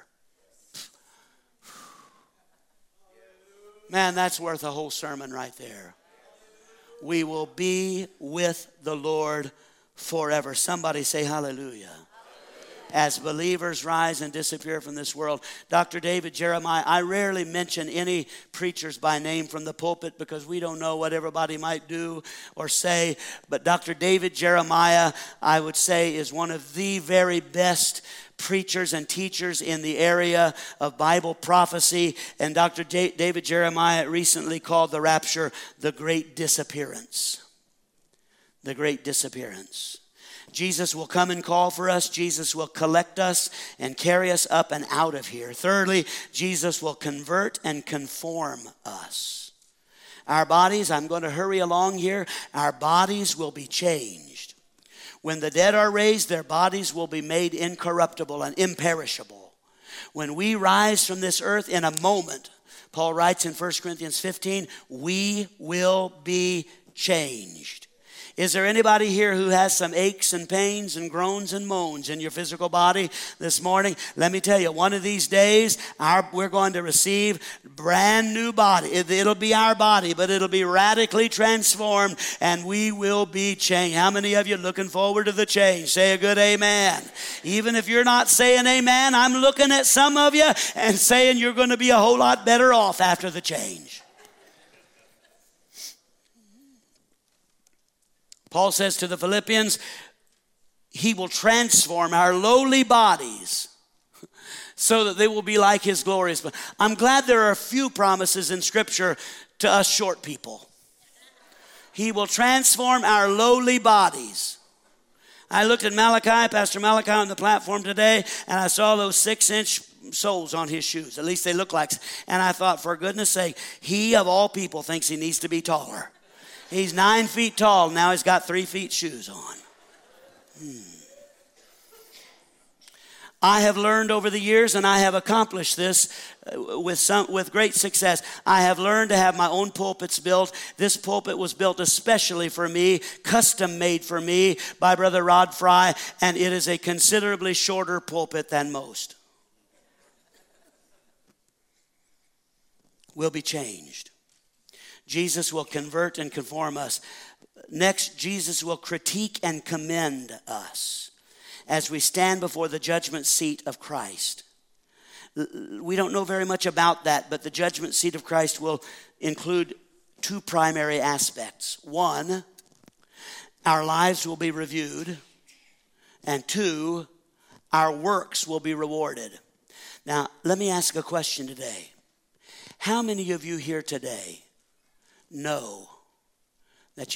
Man, that's worth a whole sermon right there. We will be with the Lord forever. Somebody say hallelujah. As believers rise and disappear from this world. Dr. David Jeremiah, I rarely mention any preachers by name from the pulpit because we don't know what everybody might do or say. But Dr. David Jeremiah, I would say, is one of the very best preachers and teachers in the area of Bible prophecy. And Dr. David Jeremiah recently called the rapture the great disappearance. The great disappearance. Jesus will come and call for us. Jesus will collect us and carry us up and out of here. Thirdly, Jesus will convert and conform us. Our bodies, I'm going to hurry along here, our bodies will be changed. When the dead are raised, their bodies will be made incorruptible and imperishable. When we rise from this earth in a moment, Paul writes in 1 Corinthians 15, we will be changed. Is there anybody here who has some aches and pains and groans and moans in your physical body this morning? Let me tell you, one of these days, we're going to receive brand new body. It'll be our body, but it'll be radically transformed, and we will be changed. How many of you are looking forward to the change? Say a good amen. Even if you're not saying amen, I'm looking at some of you and saying you're going to be a whole lot better off after the change. Paul says to the Philippians, he will transform our lowly bodies so that they will be like his glorious body. I'm glad there are a few promises in Scripture to us short people. He will transform our lowly bodies. I looked at Malachi, Pastor Malachi on the platform today, and I saw those 6-inch soles on his shoes. At least they look like. And I thought, for goodness sake, he of all people thinks he needs to be taller. He's 9 feet tall. Now he's got 3 feet shoes on. I have learned over the years, and I have accomplished this with great success. I have learned to have my own pulpits built. This pulpit was built especially for me, custom made for me by Brother Rod Fry, and it is a considerably shorter pulpit than most. Will be changed. Jesus will convert and conform us. Next, Jesus will critique and commend us as we stand before the judgment seat of Christ. We don't know very much about that, but the judgment seat of Christ will include 2 primary aspects. 1, our lives will be reviewed, and 2, our works will be rewarded. Now, let me ask a question today. How many of you here today know that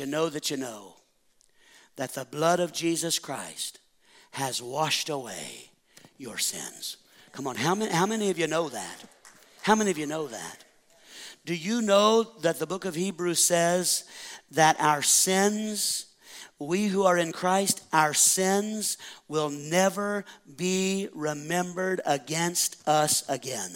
the blood of Jesus Christ has washed away your sins? Come on, how many of you know that? How many of you know that? Do you know that the book of Hebrews says that our sins, we who are in Christ, our sins will never be remembered against us again?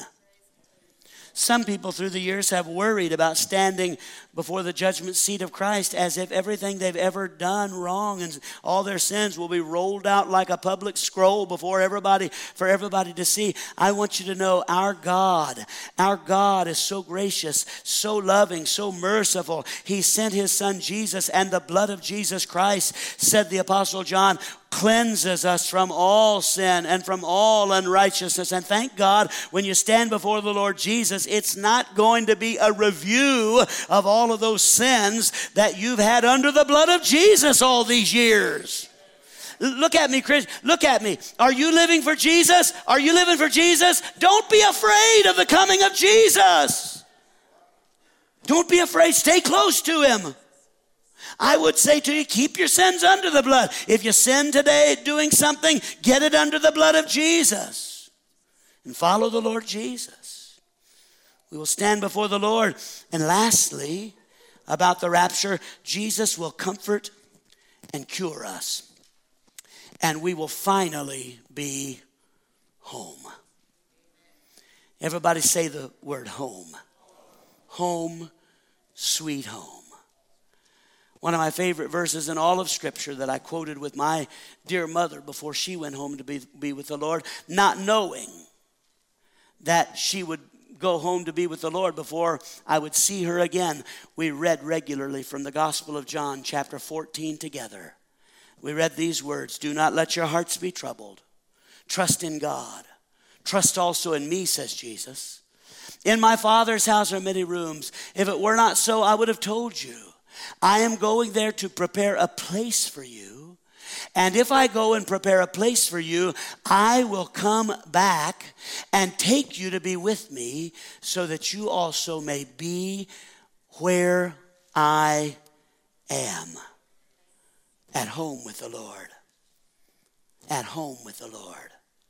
Some people through the years have worried about standing before the judgment seat of Christ as if everything they've ever done wrong and all their sins will be rolled out like a public scroll before everybody, for everybody to see. I want you to know our God is so gracious, so loving, so merciful. He sent his son Jesus, and the blood of Jesus Christ, said the Apostle John, cleanses us from all sin and from all unrighteousness. And thank God, when you stand before the Lord Jesus, it's not going to be a review of all of those sins that you've had under the blood of Jesus all these years. Look at me, Chris. Look at me. Are you living for Jesus? Are you living for Jesus? Don't be afraid of the coming of Jesus. Don't be afraid. Stay close to him. I would say to you, keep your sins under the blood. If you sin today doing something, get it under the blood of Jesus and follow the Lord Jesus. We will stand before the Lord. And lastly, about the rapture, Jesus will comfort and cure us. And we will finally be home. Everybody say the word home. Home, sweet home. One of my favorite verses in all of Scripture that I quoted with my dear mother before she went home to be with the Lord, not knowing that she would go home to be with the Lord before I would see her again. We read regularly from the Gospel of John, chapter 14 together. We read these words, "Do not let your hearts be troubled. Trust in God. Trust also in me," says Jesus. "In my Father's house are many rooms. If it were not so, I would have told you. I am going there to prepare a place for you. And if I go and prepare a place for you, I will come back and take you to be with me, so that you also may be where I am." At home with the Lord. At home with the Lord.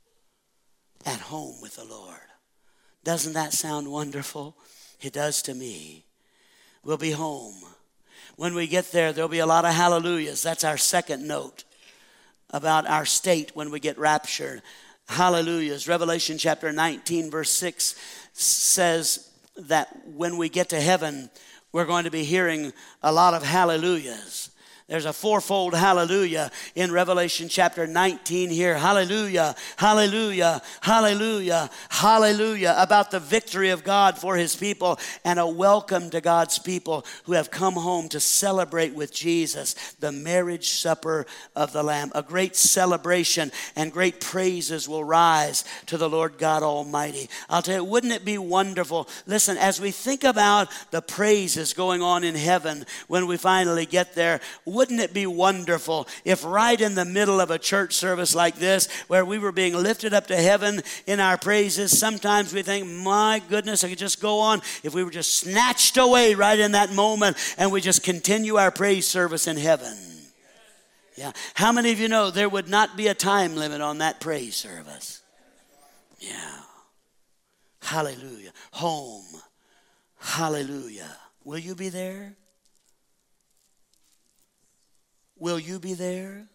At home with the Lord. Doesn't that sound wonderful? It does to me. We'll be home. When we get there, there'll be a lot of hallelujahs. That's our second note about our state when we get raptured. Hallelujahs. Revelation chapter 19, verse 6 says that when we get to heaven, we're going to be hearing a lot of hallelujahs. There's a fourfold hallelujah in Revelation chapter 19 here. Hallelujah, hallelujah, hallelujah, hallelujah. About the victory of God for his people and a welcome to God's people who have come home to celebrate with Jesus the marriage supper of the Lamb. A great celebration and great praises will rise to the Lord God Almighty. I'll tell you, wouldn't it be wonderful? Listen, as we think about the praises going on in heaven when we finally get there, Wouldn't it be wonderful if right in the middle of a church service like this, where we were being lifted up to heaven in our praises, sometimes we think, my goodness, I could just go on. If we were just snatched away right in that moment and we just continue our praise service in heaven. Yeah. How many of you know there would not be a time limit on that praise service? Yeah. Hallelujah. Home. Hallelujah. Will you be there? Will you be there?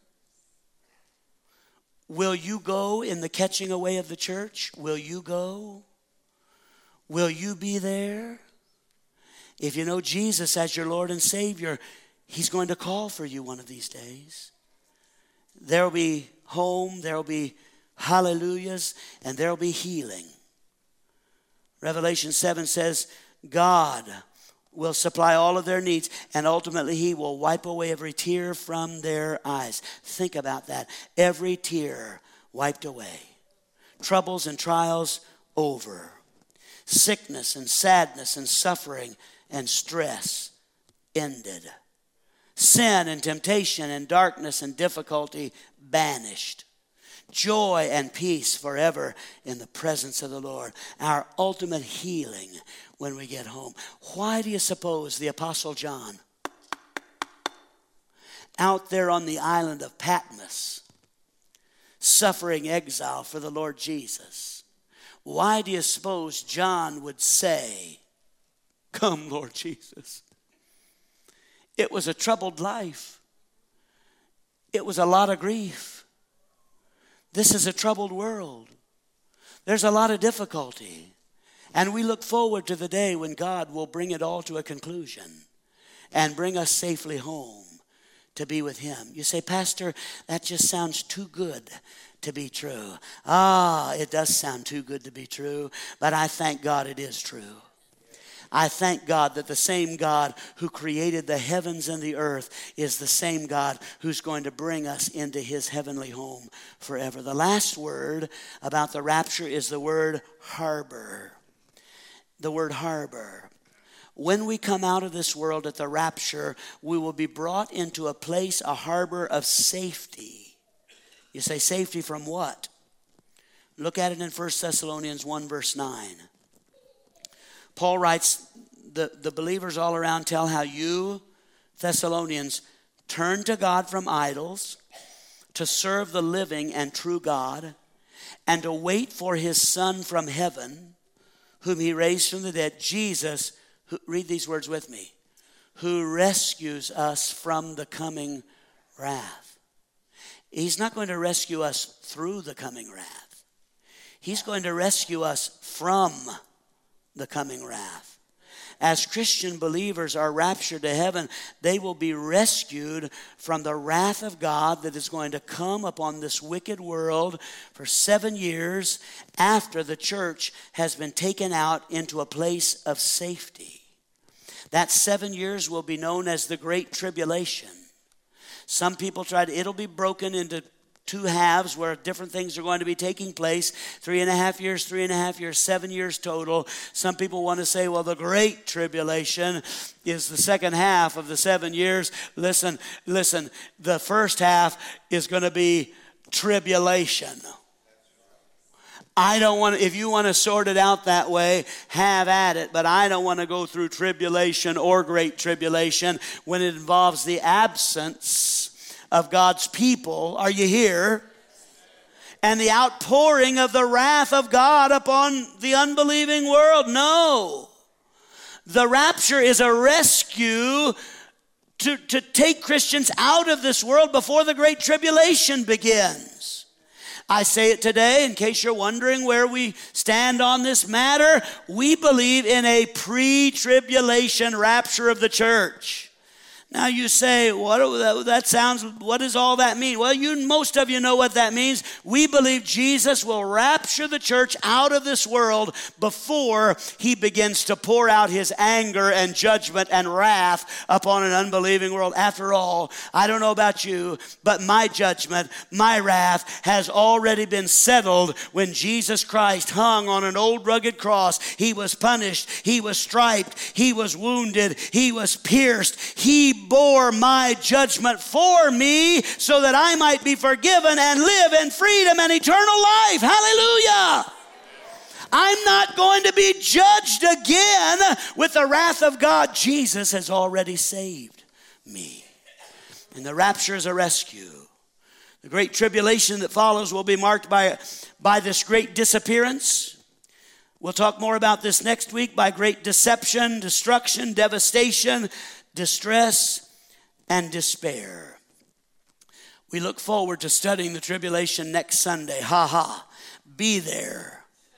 Will you go in the catching away of the church? Will you go? Will you be there? If you know Jesus as your Lord and Savior, He's going to call for you one of these days. There will be home, there will be hallelujahs, and there will be healing. Revelation 7 says, God will supply all of their needs, and ultimately He will wipe away every tear from their eyes. Think about that. Every tear wiped away. Troubles and trials over. Sickness and sadness and suffering and stress ended. Sin and temptation and darkness and difficulty banished. Joy and peace forever in the presence of the Lord. Our ultimate healing when we get home. Why do you suppose the Apostle John, out there on the island of Patmos, suffering exile for the Lord Jesus, why do you suppose John would say, come, Lord Jesus? It was a troubled life. It was a lot of grief. This is a troubled world. There's a lot of difficulty. And we look forward to the day when God will bring it all to a conclusion and bring us safely home to be with Him. You say, Pastor, that just sounds too good to be true. It does sound too good to be true, but I thank God it is true. I thank God that the same God who created the heavens and the earth is the same God who's going to bring us into His heavenly home forever. The last word about the rapture is the word harbor. The word harbor. When we come out of this world at the rapture, we will be brought into a place, a harbor of safety. You say, safety from what? Look at it in 1 Thessalonians 1 verse 9. Paul writes, the believers all around tell how you, Thessalonians, turn to God from idols to serve the living and true God and to wait for His Son from heaven, whom He raised from the dead, Jesus, who, read these words with me, who rescues us from the coming wrath. He's not going to rescue us through the coming wrath. He's going to rescue us from the coming wrath. As Christian believers are raptured to heaven, they will be rescued from the wrath of God that is going to come upon this wicked world for 7 years after the church has been taken out into a place of safety. That 7 years will be known as the Great Tribulation. Some people it'll be broken into two halves where different things are going to be taking place. 3.5 years, 7 years total. Some people want to say, well, the Great Tribulation is the second half of the 7 years. Listen, the first half is going to be tribulation. I don't want to, if you want to sort it out that way, have at it. But I don't want to go through tribulation or great tribulation when it involves the absence of God's people. Are you here? And the outpouring of the wrath of God upon the unbelieving world. No. The rapture is a rescue to take Christians out of this world before the Great Tribulation begins. I say it today in case you're wondering where we stand on this matter. We believe in a pre-tribulation rapture of the church. Now you say, what does all that mean? Well, most of you know what that means. We believe Jesus will rapture the church out of this world before He begins to pour out His anger and judgment and wrath upon an unbelieving world. After all, I don't know about you, but my judgment, my wrath has already been settled when Jesus Christ hung on an old rugged cross. He was punished, He was striped, He was wounded, He was pierced. He He bore my judgment for me so that I might be forgiven and live in freedom and eternal life. Hallelujah. I'm not going to be judged again with the wrath of God. Jesus has already saved me. And the rapture is a rescue. The great tribulation that follows will be marked by this great disappearance. We'll talk more about this next week, by great deception, destruction, devastation, distress, and despair. We look forward to studying the tribulation next Sunday. Be there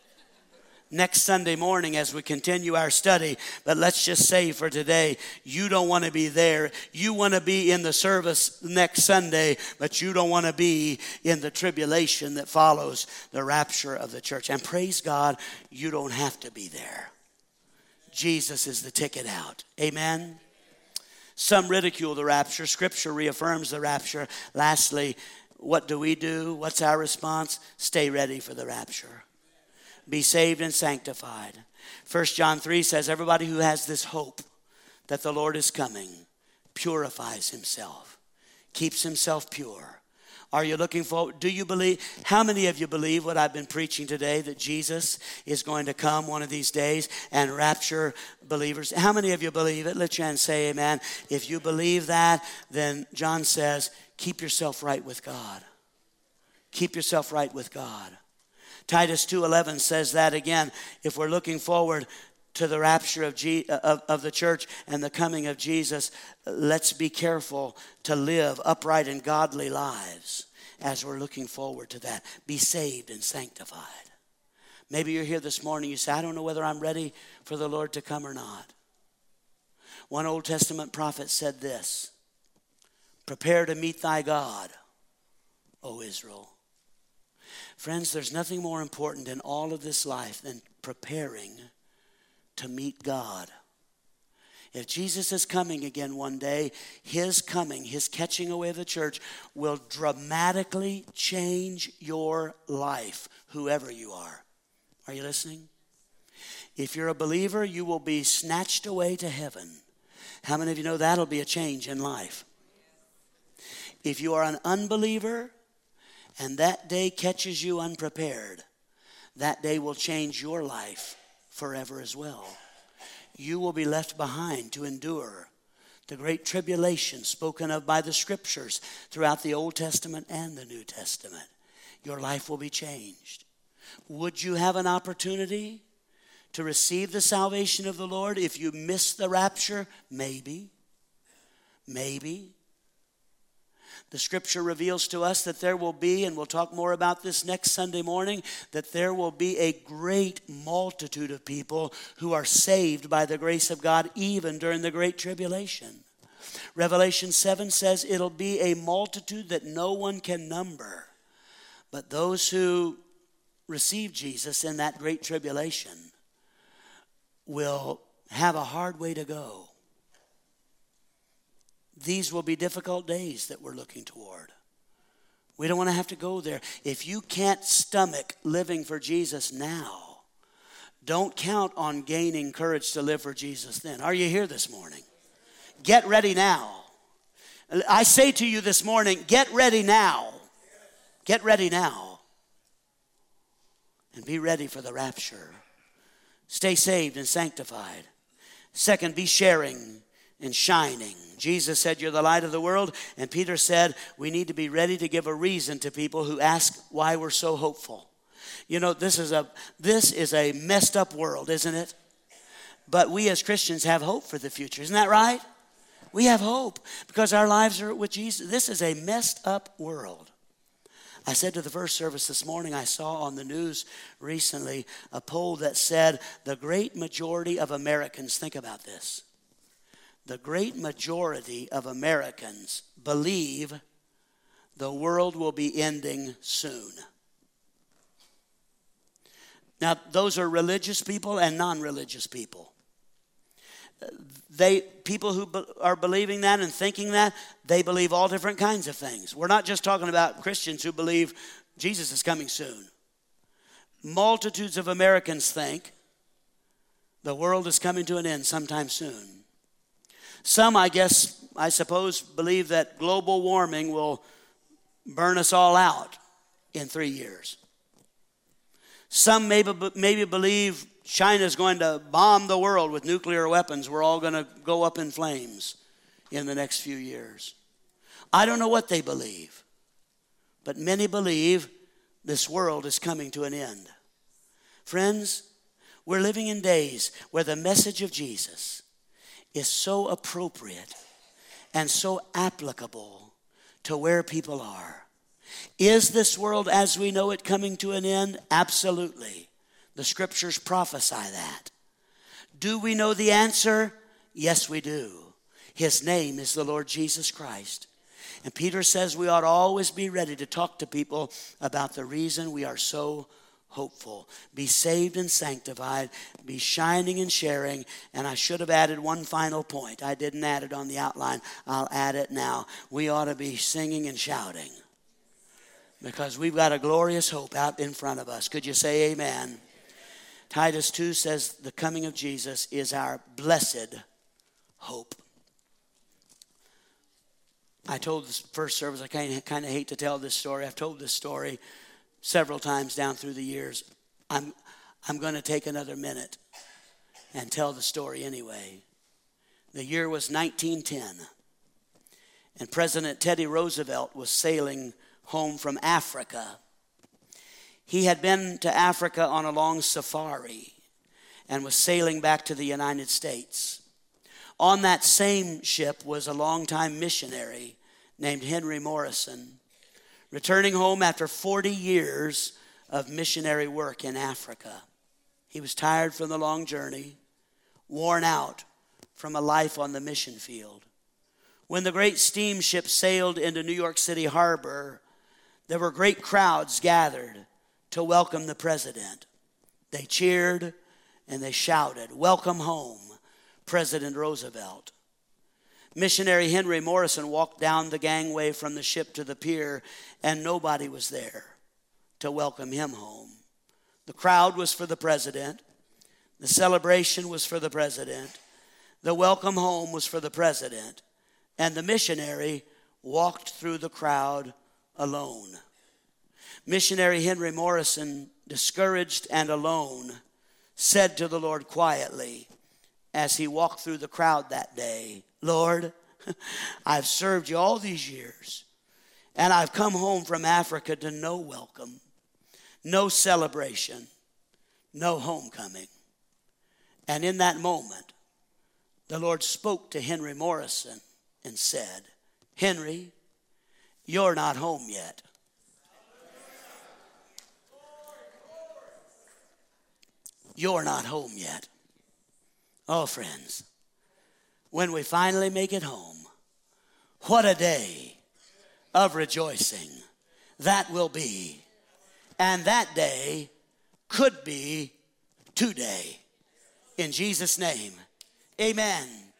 next Sunday morning as we continue our study. But let's just say for today, you don't want to be there. You want to be in the service next Sunday, but you don't want to be in the tribulation that follows the rapture of the church. And praise God, you don't have to be there. Jesus is the ticket out. Amen. Some ridicule the rapture. Scripture reaffirms the rapture. Lastly, what do? What's our response? Stay ready for the rapture. Be saved and sanctified. 1 John 3 says, everybody who has this hope that the Lord is coming purifies himself, keeps himself pure. Are you looking forward? Do you believe? How many of you believe what I've been preaching today, that Jesus is going to come one of these days and rapture believers? How many of you believe it? Let your hand say amen. If you believe that, then John says, keep yourself right with God. Keep yourself right with God. Titus 2:11 says that again. If we're looking forward to the rapture of the church and the coming of Jesus, let's be careful to live upright and godly lives as we're looking forward to that. Be saved and sanctified. Maybe you're here this morning, you say, I don't know whether I'm ready for the Lord to come or not. One Old Testament prophet said this, prepare to meet thy God, O Israel. Friends, there's nothing more important in all of this life than preparing to meet God. If Jesus is coming again one day, his coming, his catching away of the church will dramatically change your life, whoever you are. Are you listening? If you're a believer, you will be snatched away to heaven. How many of you know that'll be a change in life? If you are an unbeliever, and that day catches you unprepared, that day will change your life forever as well. You will be left behind to endure the great tribulation spoken of by the scriptures throughout the Old Testament and the New Testament. Your life will be changed. Would you have an opportunity to receive the salvation of the Lord if you miss the rapture? Maybe. The scripture reveals to us that there will be, and we'll talk more about this next Sunday morning, that there will be a great multitude of people who are saved by the grace of God even during the great tribulation. Revelation 7 says it'll be a multitude that no one can number. But those who receive Jesus in that great tribulation will have a hard way to go. These will be difficult days that we're looking toward. We don't want to have to go there. If you can't stomach living for Jesus now, don't count on gaining courage to live for Jesus then. Are you here this morning? Get ready now. I say to you this morning, get ready now. Get ready now. And be ready for the rapture. Stay saved and sanctified. Second, be sharing and shining. Jesus said, you're the light of the world. And Peter said, we need to be ready to give a reason to people who ask why we're so hopeful. You know, this is a messed up world, isn't it? But we as Christians have hope for the future. Isn't that right? We have hope because our lives are with Jesus. This is a messed up world. I said to the first service this morning, I saw on the news recently a poll that said the great majority of Americans, think about this, the great majority of Americans believe the world will be ending soon. Now, those are religious people and non-religious people. People who are believing that and thinking that, they believe all different kinds of things. We're not just talking about Christians who believe Jesus is coming soon. Multitudes of Americans think the world is coming to an end sometime soon. Some, I suppose, believe that global warming will burn us all out in 3 years. Some maybe believe China's going to bomb the world with nuclear weapons. We're all going to go up in flames in the next few years. I don't know what they believe, but many believe this world is coming to an end. Friends, we're living in days where the message of Jesus is so appropriate and so applicable to where people are. Is this world as we know it coming to an end? Absolutely. The scriptures prophesy that. Do we know the answer? Yes, we do. His name is the Lord Jesus Christ. And Peter says we ought to always be ready to talk to people about the reason we are so hopeful. Be saved and sanctified. Be shining and sharing. And I should have added one final point. I didn't add it on the outline. I'll add it now. We ought to be singing and shouting, because we've got a glorious hope out in front of us. Could you say amen? Titus 2 says the coming of Jesus is our blessed hope. I told this first service, I kind of hate to tell this story. I've told this story several times down through the years. I'm going to take another minute and tell the story anyway. The year was 1910, and President Teddy Roosevelt was sailing home from Africa. He had been to Africa on a long safari and was sailing back to the United States. On that same ship was a longtime missionary named Henry Morrison, returning home after 40 years of missionary work in Africa. He was tired from the long journey, worn out from a life on the mission field. When the great steamship sailed into New York City Harbor, there were great crowds gathered to welcome the president. They cheered and they shouted, "Welcome home, President Roosevelt." Missionary Henry Morrison walked down the gangway from the ship to the pier, and nobody was there to welcome him home. The crowd was for the president. The celebration was for the president. The welcome home was for the president. And the missionary walked through the crowd alone. Missionary Henry Morrison, discouraged and alone, said to the Lord quietly as he walked through the crowd that day, "Lord, I've served you all these years, and I've come home from Africa to no welcome, no celebration, no homecoming." And in that moment, the Lord spoke to Henry Morrison and said, "Henry, you're not home yet." You're not home yet. Oh, friends, when we finally make it home, what a day of rejoicing that will be. And that day could be today. In Jesus' name, amen.